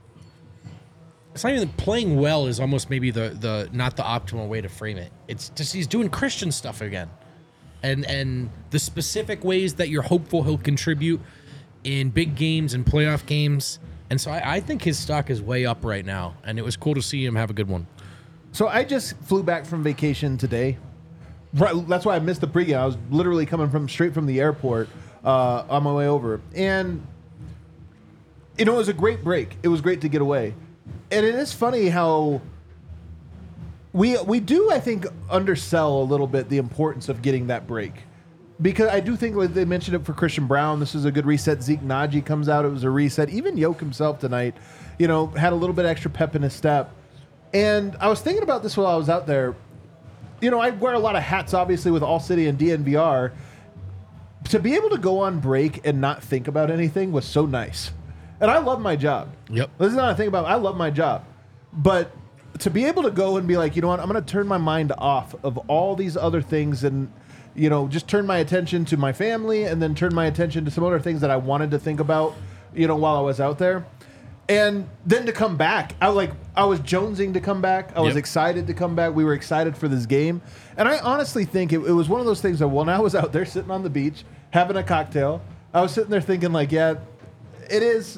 even playing well is almost maybe the not the optimal way to frame it. It's just he's doing Christian stuff again. And the specific ways that you're hopeful he'll contribute in big games and playoff games. And so I think his stock is way up right now. And it was cool to see him have a good one. So I just flew back from vacation today. Right, that's why I missed the pregame. I was literally coming straight from the airport on my way over. And, it was a great break. It was great to get away. And it is funny how we do, I think, undersell a little bit the importance of getting that break. Because I do think, like they mentioned it for Christian Brown, this is a good reset. Zeke Naji comes out, it was a reset. Even Yoke himself tonight, had a little bit extra pep in his step. And I was thinking about this while I was out there. I wear a lot of hats, obviously, with All City and DNVR. To be able to go on break and not think about anything was so nice. And I love my job. Yep. This is not a thing about I love my job. But to be able to go and be like, you know what, I'm going to turn my mind off of all these other things and, just turn my attention to my family and then turn my attention to some other things that I wanted to think about, while I was out there. And then to come back, I was jonesing to come back. I was excited to come back. We were excited for this game. And I honestly think it was one of those things that when I was out there sitting on the beach, having a cocktail, I was sitting there thinking like, yeah, it is.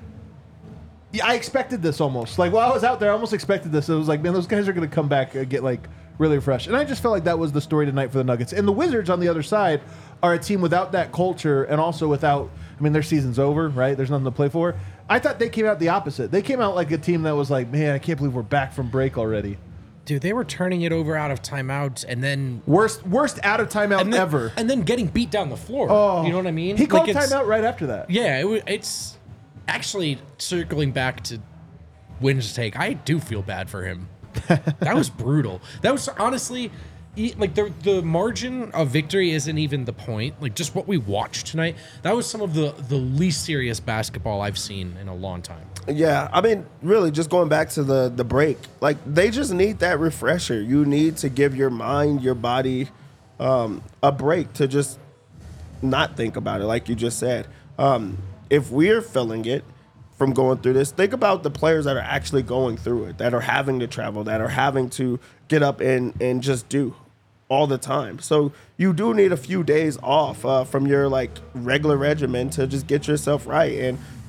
Yeah, I expected this almost. Like while I was out there, I almost expected this. It was like, man, those guys are going to come back and get really fresh. And I just felt like that was the story tonight for the Nuggets. And the Wizards on the other side are a team without that culture and also without, their season's over, right? There's nothing to play for. I thought they came out the opposite. They came out like a team that was like, man, I can't believe we're back from break already. Dude, they were turning it over out of timeouts and then Worst out of timeout ever. And then getting beat down the floor. Oh, you know what I mean? He called timeout right after that. Yeah, it's actually circling back to Wynn's take. I do feel bad for him. That was brutal. That was honestly, the margin of victory isn't even the point. Like just what we watched tonight, that was some of the least serious basketball I've seen in a long time. Yeah, really, just going back to the break, they just need that refresher. You need to give your mind, your body, a break to just not think about it, like you just said. If we're feeling it from going through this, think about the players that are actually going through it, that are having to travel, that are having to get up and just do all the time. So you do need a few days off from your regular regimen to just get yourself right. And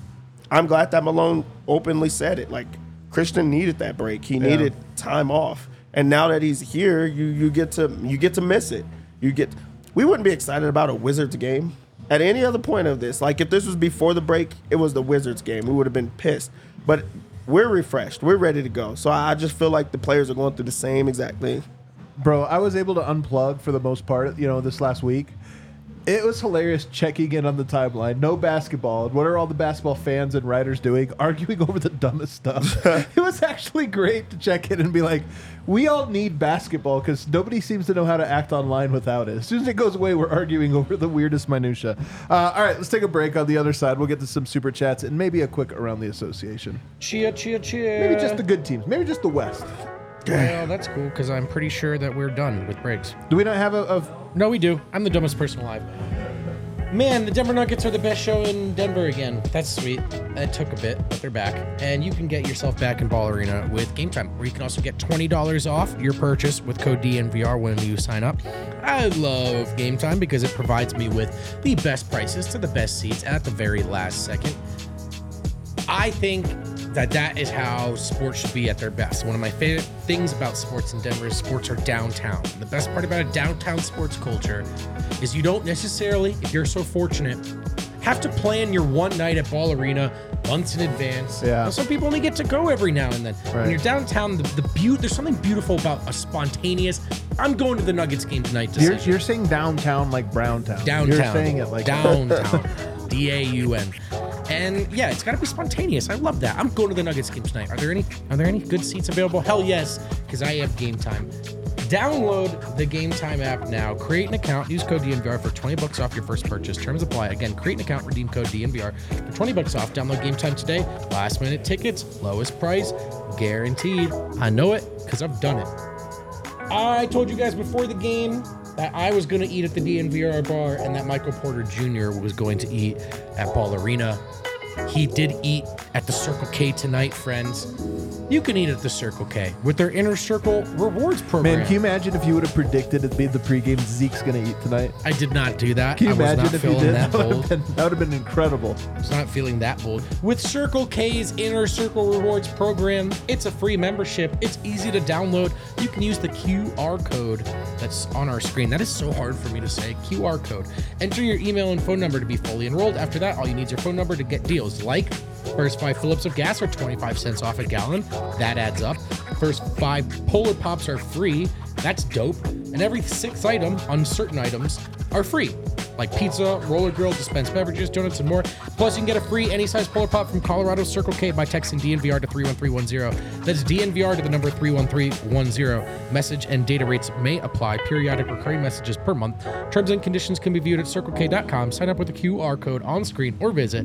I'm glad that Malone openly said it. Like, Christian needed that break. He needed time off. And now that he's here, you get to miss it. We wouldn't be excited about a Wizards game at any other point of this. Like, if this was before the break, it was the Wizards game. We would have been pissed. But we're refreshed. We're ready to go. So I just feel like the players are going through the same exact thing. Bro, I was able to unplug for the most part, this last week. It was hilarious checking in on the timeline. No basketball. And what are all the basketball fans and writers doing? Arguing over the dumbest stuff. It was actually great to check in and be like, we all need basketball because nobody seems to know how to act online without it. As soon as it goes away, we're arguing over the weirdest minutia. All right, let's take a break. On the other side, we'll get to some super chats and maybe a quick around the association. Cheer, cheer, cheer. Maybe just the good teams. Maybe just the West. Well, that's cool because I'm pretty sure that we're done with breaks. Do we not have a No, we do. I'm the dumbest person alive. Man, the Denver Nuggets are the best show in Denver again. That's sweet. It took a bit, but they're back. And you can get yourself back in Ball Arena with Game Time, where you can also get $20 off your purchase with code DNVR when you sign up. I love Game Time because it provides me with the best prices to the best seats at the very last second. I think that is how sports should be at their best. One of my favorite things about sports in Denver is sports are downtown. The best part about a downtown sports culture is you don't necessarily, if you're so fortunate, have to plan your one night at Ball Arena months in advance. Yeah. Some people only get to go every now and then. Right. When you're downtown, there's something beautiful about a spontaneous, I'm going to the Nuggets game tonight You're decision. saying downtown like Browntown. Downtown. You're saying it like downtown. D-A-U-N. And yeah, it's got to be spontaneous. I love that. I'm going to the Nuggets game tonight. Are there any good seats available? Hell yes, because I have Game Time. Download the Game Time app now. Create an account. Use code DNVR for $20 off your first purchase. Terms apply. Again, create an account. Redeem code DNVR for $20 off. Download Game Time today. Last minute tickets. Lowest price. Guaranteed. I know it because I've done it. I told you guys before the game that I was going to eat at the DNVR bar and that Michael Porter Jr. was going to eat at Ball Arena. He did eat at the Circle K tonight, friends. You can eat at the Circle K with their Inner Circle rewards program. Man, can you imagine if you would have predicted it'd be the pregame Zeke's going to eat tonight? I did not do that. Can you I was imagine not if you feeling did? that bold. That would have been incredible. I was not feeling that bold. With Circle K's Inner Circle Rewards program, it's a free membership. It's easy to download. You can use the QR code that's on our screen. That is so hard for me to say. QR code. Enter your email and phone number to be fully enrolled. After that, all you need is your phone number to get deals like first 5 Phillips of gas are 25 cents off a gallon. That adds up. First 5 Polar Pops are free. That's dope. And every 6th item on certain items are free, like pizza, roller grill, dispensed beverages, donuts, and more. Plus, you can get a free any size Polar Pop from Colorado Circle K by texting DNVR to 31310. That's DNVR to the number 31310. Message and data rates may apply. Periodic recurring messages per month. Terms and conditions can be viewed at CircleK.com. Sign up with the QR code on screen or visit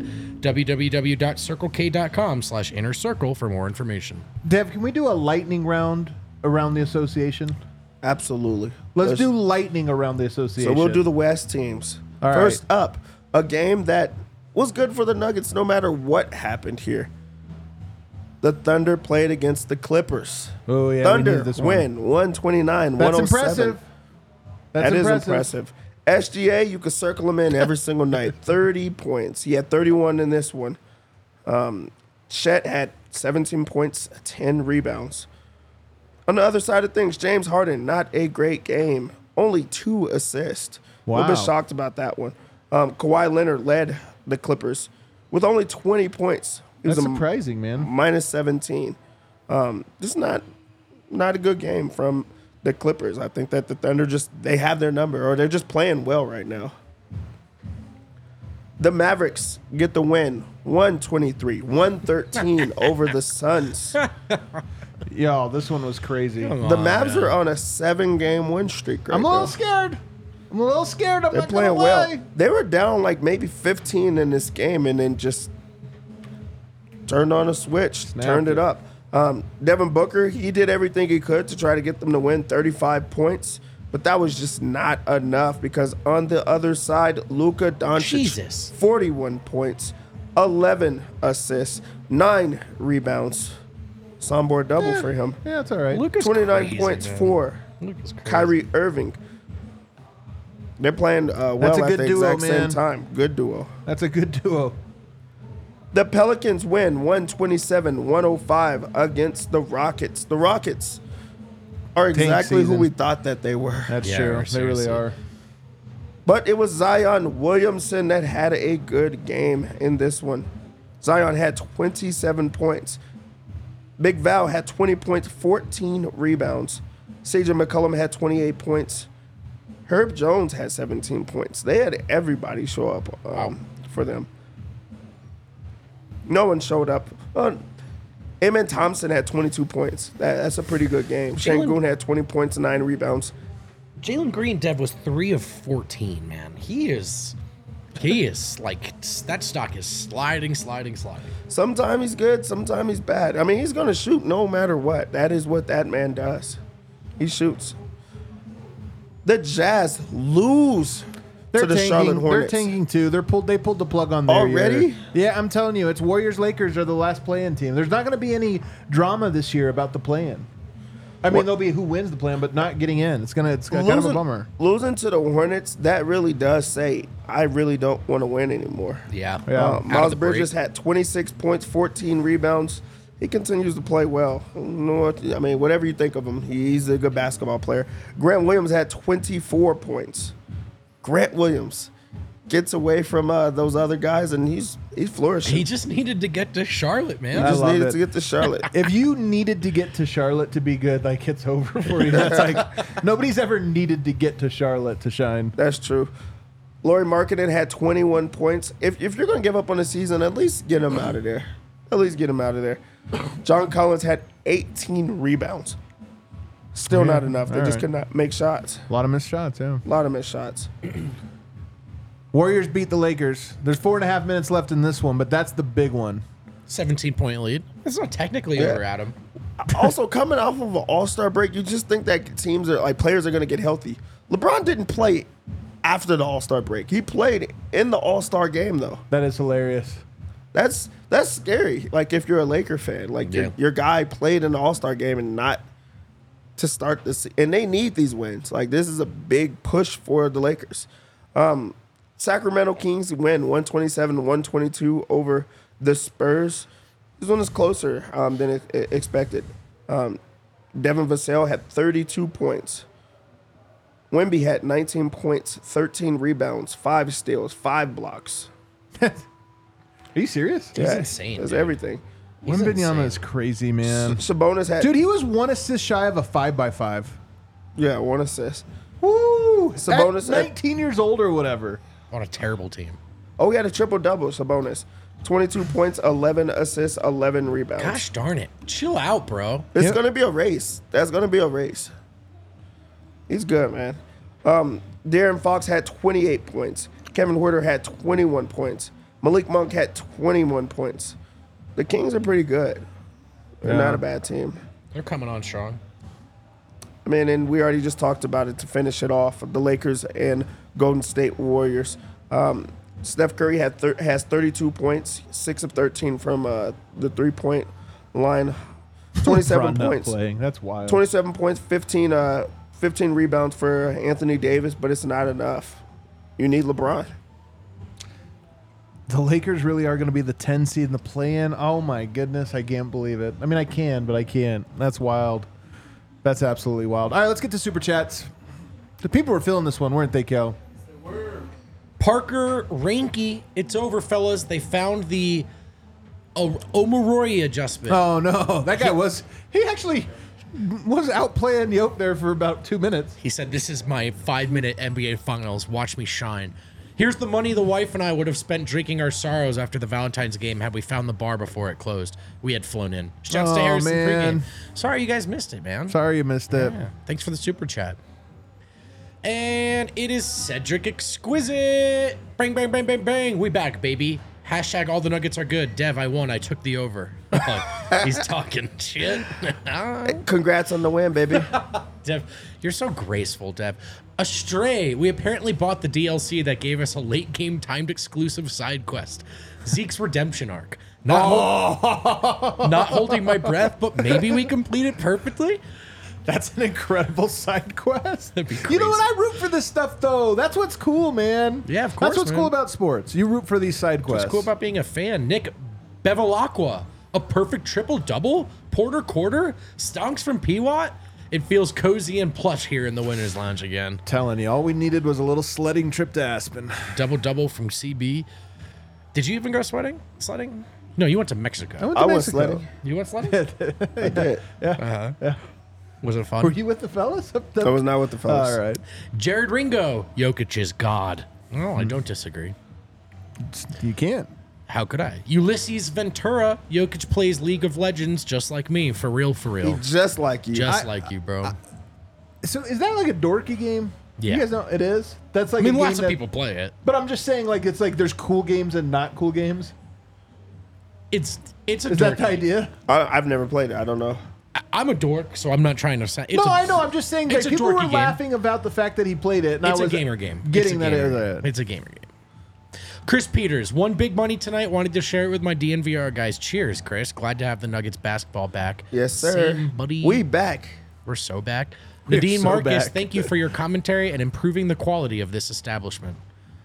www.circlek.com/innercircle for more information. Dev, can we do a lightning round around the association? Absolutely. Let's do lightning around the association. So we'll do the West teams. All right. First up, a game that was good for the Nuggets no matter what happened here. The Thunder played against the Clippers. Oh, yeah. Thunder this win 129-107. That's impressive. That is impressive. SGA, you could circle him in every single night. 30 points. He had 31 in this one. Chet had 17 points, 10 rebounds. On the other side of things, James Harden, not a great game. Only 2 assists. Wow. A little bit shocked about that one. Kawhi Leonard led the Clippers with only 20 points. He That's was surprising, man. minus 17. Just not a good game from the Clippers. I think that the Thunder they have their number, or they're just playing well right now. The Mavericks get the win, 123-113 over the Suns. Yo, this one was crazy. The Mavs are on a 7-game win streak right I'm a little now. scared. I'm not They're gonna playing lie. well. They were down like maybe 15 in this game and then just turned on a switch, turned it up. Devin Booker, he did everything he could to try to get them to win 35 points, but that was just not enough because on the other side, Luka Doncic, 41 points, 11 assists, 9 rebounds. Soundboard double for him. Yeah, it's all right. 29 points for Kyrie Irving. They're playing well That's a at good the duo, exact same man. time. Good duo. That's a good duo. The Pelicans win 127-105 against the Rockets. The Rockets are exactly who season. we thought that they were. That's Yeah, true. They seriously. really are. But it was Zion Williamson that had a good game in this one. Zion had 27 points. Big Val had 20 points, 14 rebounds. CJ McCollum had 28 points. Herb Jones had 17 points. They had everybody show up for them. No one showed up. Amen Thompson had 22 points. That's a pretty good game. Şengün had 20 points and 9 rebounds. Jalen Green, Dev, was 3 of 14, man. He is like, that stock is sliding. Sometimes he's good, sometimes he's bad. I mean, he's going to shoot no matter what. That is what that man does. He shoots. The Jazz lose to the Charlotte Hornets. They're tanking too. They pulled the plug on their Already? year. Yeah, I'm telling you, it's Warriors-Lakers are the last play-in team. There's not going to be any drama this year about the play-in. I mean, there'll be who wins the play-in, but not getting in. It's kind of a bummer. Losing to the Hornets, that really does say, I really don't want to win anymore. Yeah. Miles Bridges had 26 points, 14 rebounds. He continues to play well. I mean, whatever you think of him, he's a good basketball player. Grant Williams had 24 points. Grant Williams gets away from those other guys, and he's flourishing. He just needed to get to Charlotte, man. He just love needed it. to get to Charlotte. If you needed to get to Charlotte to be good, like, it's over for you. It's like nobody's ever needed to get to Charlotte to shine. That's true. Lauri Markkanen had 21 points. If you're going to give up on the season, at least get him out of there. At least get him out of there. John Collins had 18 rebounds. Still not enough. They just could not make shots. A lot of missed shots, yeah. A lot of missed shots. Warriors beat the Lakers. There's 4.5 minutes left in this one, but that's the big one. 17-point lead. It's not technically over, Adam. Also, coming off of an All-Star break, you just think that players are going to get healthy. LeBron didn't play after the All-Star break. He played in the All-Star game, though. That is hilarious. That's scary. Like, if you're a Laker fan, like your guy played in the All-Star game and not to start this, and they need these wins. Like, this is a big push for the Lakers. Sacramento Kings win 127-122 over the Spurs. This one is closer than expected. Devin Vassell had 32 points. Wemby had 19 points, 13 rebounds, 5 steals, 5 blocks. Are you serious? Yeah, insane, That's dude. everything. Wembanyama is crazy, man. Sabonis had Dude, he was 1 assist shy of a 5x5. 1 assist. Woo! Sabonis At had- 19 years old or whatever. On a terrible team. Oh, he had a triple-double, Sabonis. 22 points, 11 assists, 11 rebounds. Gosh darn it. Chill out, bro. It's going to be a race. That's going to be a race. He's good, man. De'Aaron Fox had 28 points. Kevin Huerter had 21 points. Malik Monk had 21 points. The Kings are pretty good. They're not a bad team. They're coming on strong. I mean, and we already just talked about it to finish it off. The Lakers and Golden State Warriors. Steph Curry has 32 points, 6 of 13 from the three-point line. 27 LeBron not points. playing. That's wild. 27 points, 15 rebounds for Anthony Davis, but it's not enough. You need LeBron. The Lakers really are going to be the 10 seed in the play-in. Oh, my goodness. I can't believe it. I mean, I can, but I can't. That's wild. That's absolutely wild. All right, let's get to Super Chats. The people were feeling this one, weren't they, Kel? Parker Reinke, it's over, fellas. They found the Omaroi adjustment. Oh, no. That guy he actually was out playing Yoke there for about 2 minutes. He said, "This is my 5-minute NBA Finals. Watch me shine. Here's the money the wife and I would have spent drinking our sorrows after the Valentine's game had we found the bar before it closed. We had flown in. Shouts to Oh, Harrison man. pregame. Sorry you guys missed it, man. Sorry you missed it. Yeah. Thanks for the super chat. And it is Cedric Exquisite. Bang, bang, bang, bang, bang. We back, baby. Hashtag all the nuggets are good. Dev, I won. I took the over. He's talking shit. Congrats on the win, baby. Dev, you're so graceful, Dev. Astray, we apparently bought the DLC that gave us a late game timed exclusive side quest. Zeke's redemption arc. Not holding my breath, but maybe we complete it perfectly. That's an incredible side quest. That'd be You know what? crazy. I root for this stuff, though. That's what's cool, man. Yeah, of course, That's what's man. cool about sports. You root for these side quests. What's cool about being a fan? Nick Bevilacqua, a perfect triple-double? Porter quarter? Stonks from Peewat? It feels cozy and plush here in the Winner's Lounge again. Telling you, all we needed was a little sledding trip to Aspen. Double-double from CB. Did you even go sledding? No, you went to Mexico. I went sledding. You went sledding? I did. Was it fun? Were you with the fellas? I was not with the fellas. All right. Jared Ringo, Jokic is God. Oh, I don't disagree. You can't. How could I? Ulysses Ventura, Jokic plays League of Legends just like me. For real, for real. Just like you. Just like you, bro. So is that like a dorky game? Yeah. You guys know it is? That's like I mean, a game lots of people play it. But I'm just saying, like, it's like there's cool games and not cool games. It's a Is dorky. that the idea? I've never played it. I don't know. I'm a dork, so I'm not trying to say. I know. I'm just saying, like, it's a people were dorky game. laughing about the fact that he played it. And It's I a was gamer game. Getting It's a that gamer out game. It's a gamer game. Chris Peters won big money tonight. Wanted to share it with my DNVR guys. Cheers, Chris. Glad to have the Nuggets basketball back. Yes, sir. Same, buddy. We back. We're so back. We're Nadine so Marcus, back. thank you for your commentary and improving the quality of this establishment.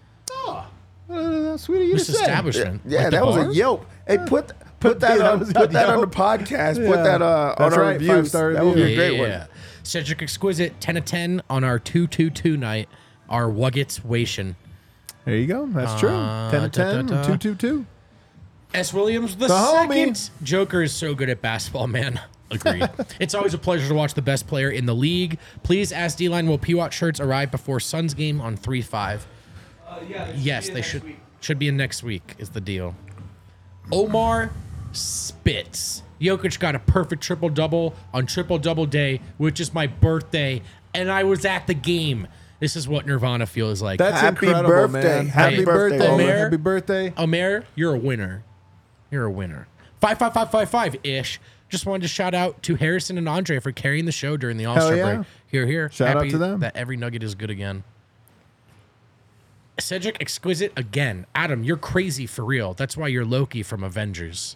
Sweet of you This to say. establishment. Yeah, Like the that was a bars? yelp. Hey, put that that on was put a that on the yelp. podcast. Yeah. Put that on That's our right, reviews. 5-star That would be review. a great one. Cedric Exquisite, 10 of 10 on our 222 night, our Wuggets Wation. There you go. That's true. 10 of 10, 222. S. Williams the homie. second. Joker is so good at basketball, man. Agreed. It's always a pleasure to watch the best player in the league. Please ask D-Line, will Peewat shirts arrive before Suns game on 3/5? Yes, they should be in next week is the deal. Omar Spitz. Jokic got a perfect triple-double on triple-double day, which is my birthday, and I was at the game. This is what Nirvana feels like. That's Happy incredible, birthday. man. Happy Happy birthday, birthday, Omer. man. Happy birthday. Omer, you're a winner. You're a winner. 55555-ish. Just wanted to shout out to Harrison and Andre for carrying the show during the All-Star yeah. break. Here. Shout out Happy to them. that every Nugget is good again. Cedric Exquisite again. Adam, you're crazy for real. That's why you're Loki from Avengers.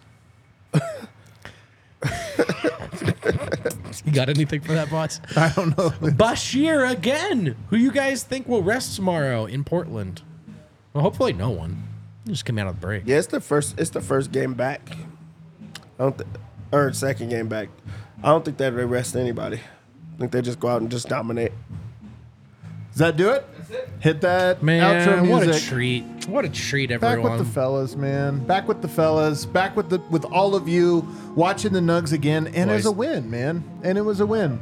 You got anything for that, bots? I don't know. Bashir again. Who you guys think will rest tomorrow in Portland? Well, hopefully no one. Just come out of the break. Yeah, it's the first game back. Or second game back. I don't think that they rest anybody. I think they just go out and just dominate. Does that do it? That's it. Hit that outro Man, music. what a treat. What a treat, everyone. Back with the fellas, man. Back with the fellas. Back with all of you watching the Nugs again. And Boys. it's a win, man. And it was a win.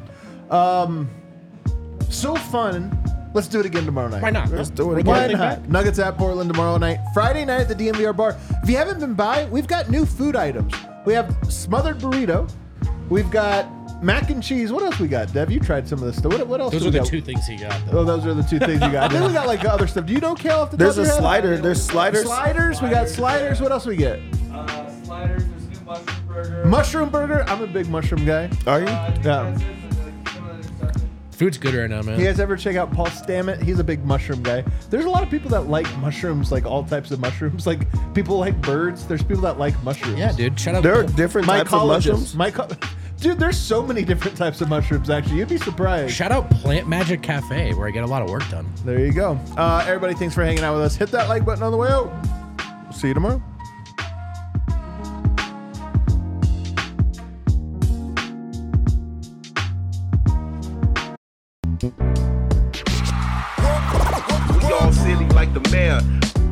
So fun. Let's do it again tomorrow night. Why not? Let's do it We again. got Why everything not? back. Nuggets at Portland tomorrow night. Friday night at the DNVR bar. If you haven't been by, we've got new food items. We have smothered burrito. We've got mac and cheese. What else we got, Dev? You tried some of this stuff. What else? Those do are we the got? two things he got, though. Oh, those are the two things you got. Then we got like other stuff. Do you know, Kale? Off the There's top a of your head? slider. There's sliders. Sliders. We got sliders. What else we get? Sliders, there's new mushroom burger. Mushroom burger. I'm a big mushroom guy. Are you? Yeah. Food's good right now, man. You guys ever check out Paul Stammet? He's a big mushroom guy. There's a lot of people that like mushrooms, like all types of mushrooms. Like people like birds. There's people that like mushrooms. Yeah, dude. Shout out. There are different types of mushrooms. Dude, there's so many different types of mushrooms, actually. You'd be surprised. Shout out Plant Magic Cafe, where I get a lot of work done. There you go. Everybody, thanks for hanging out with us. Hit that like button on the way out. See you tomorrow. We all silly like the mayor.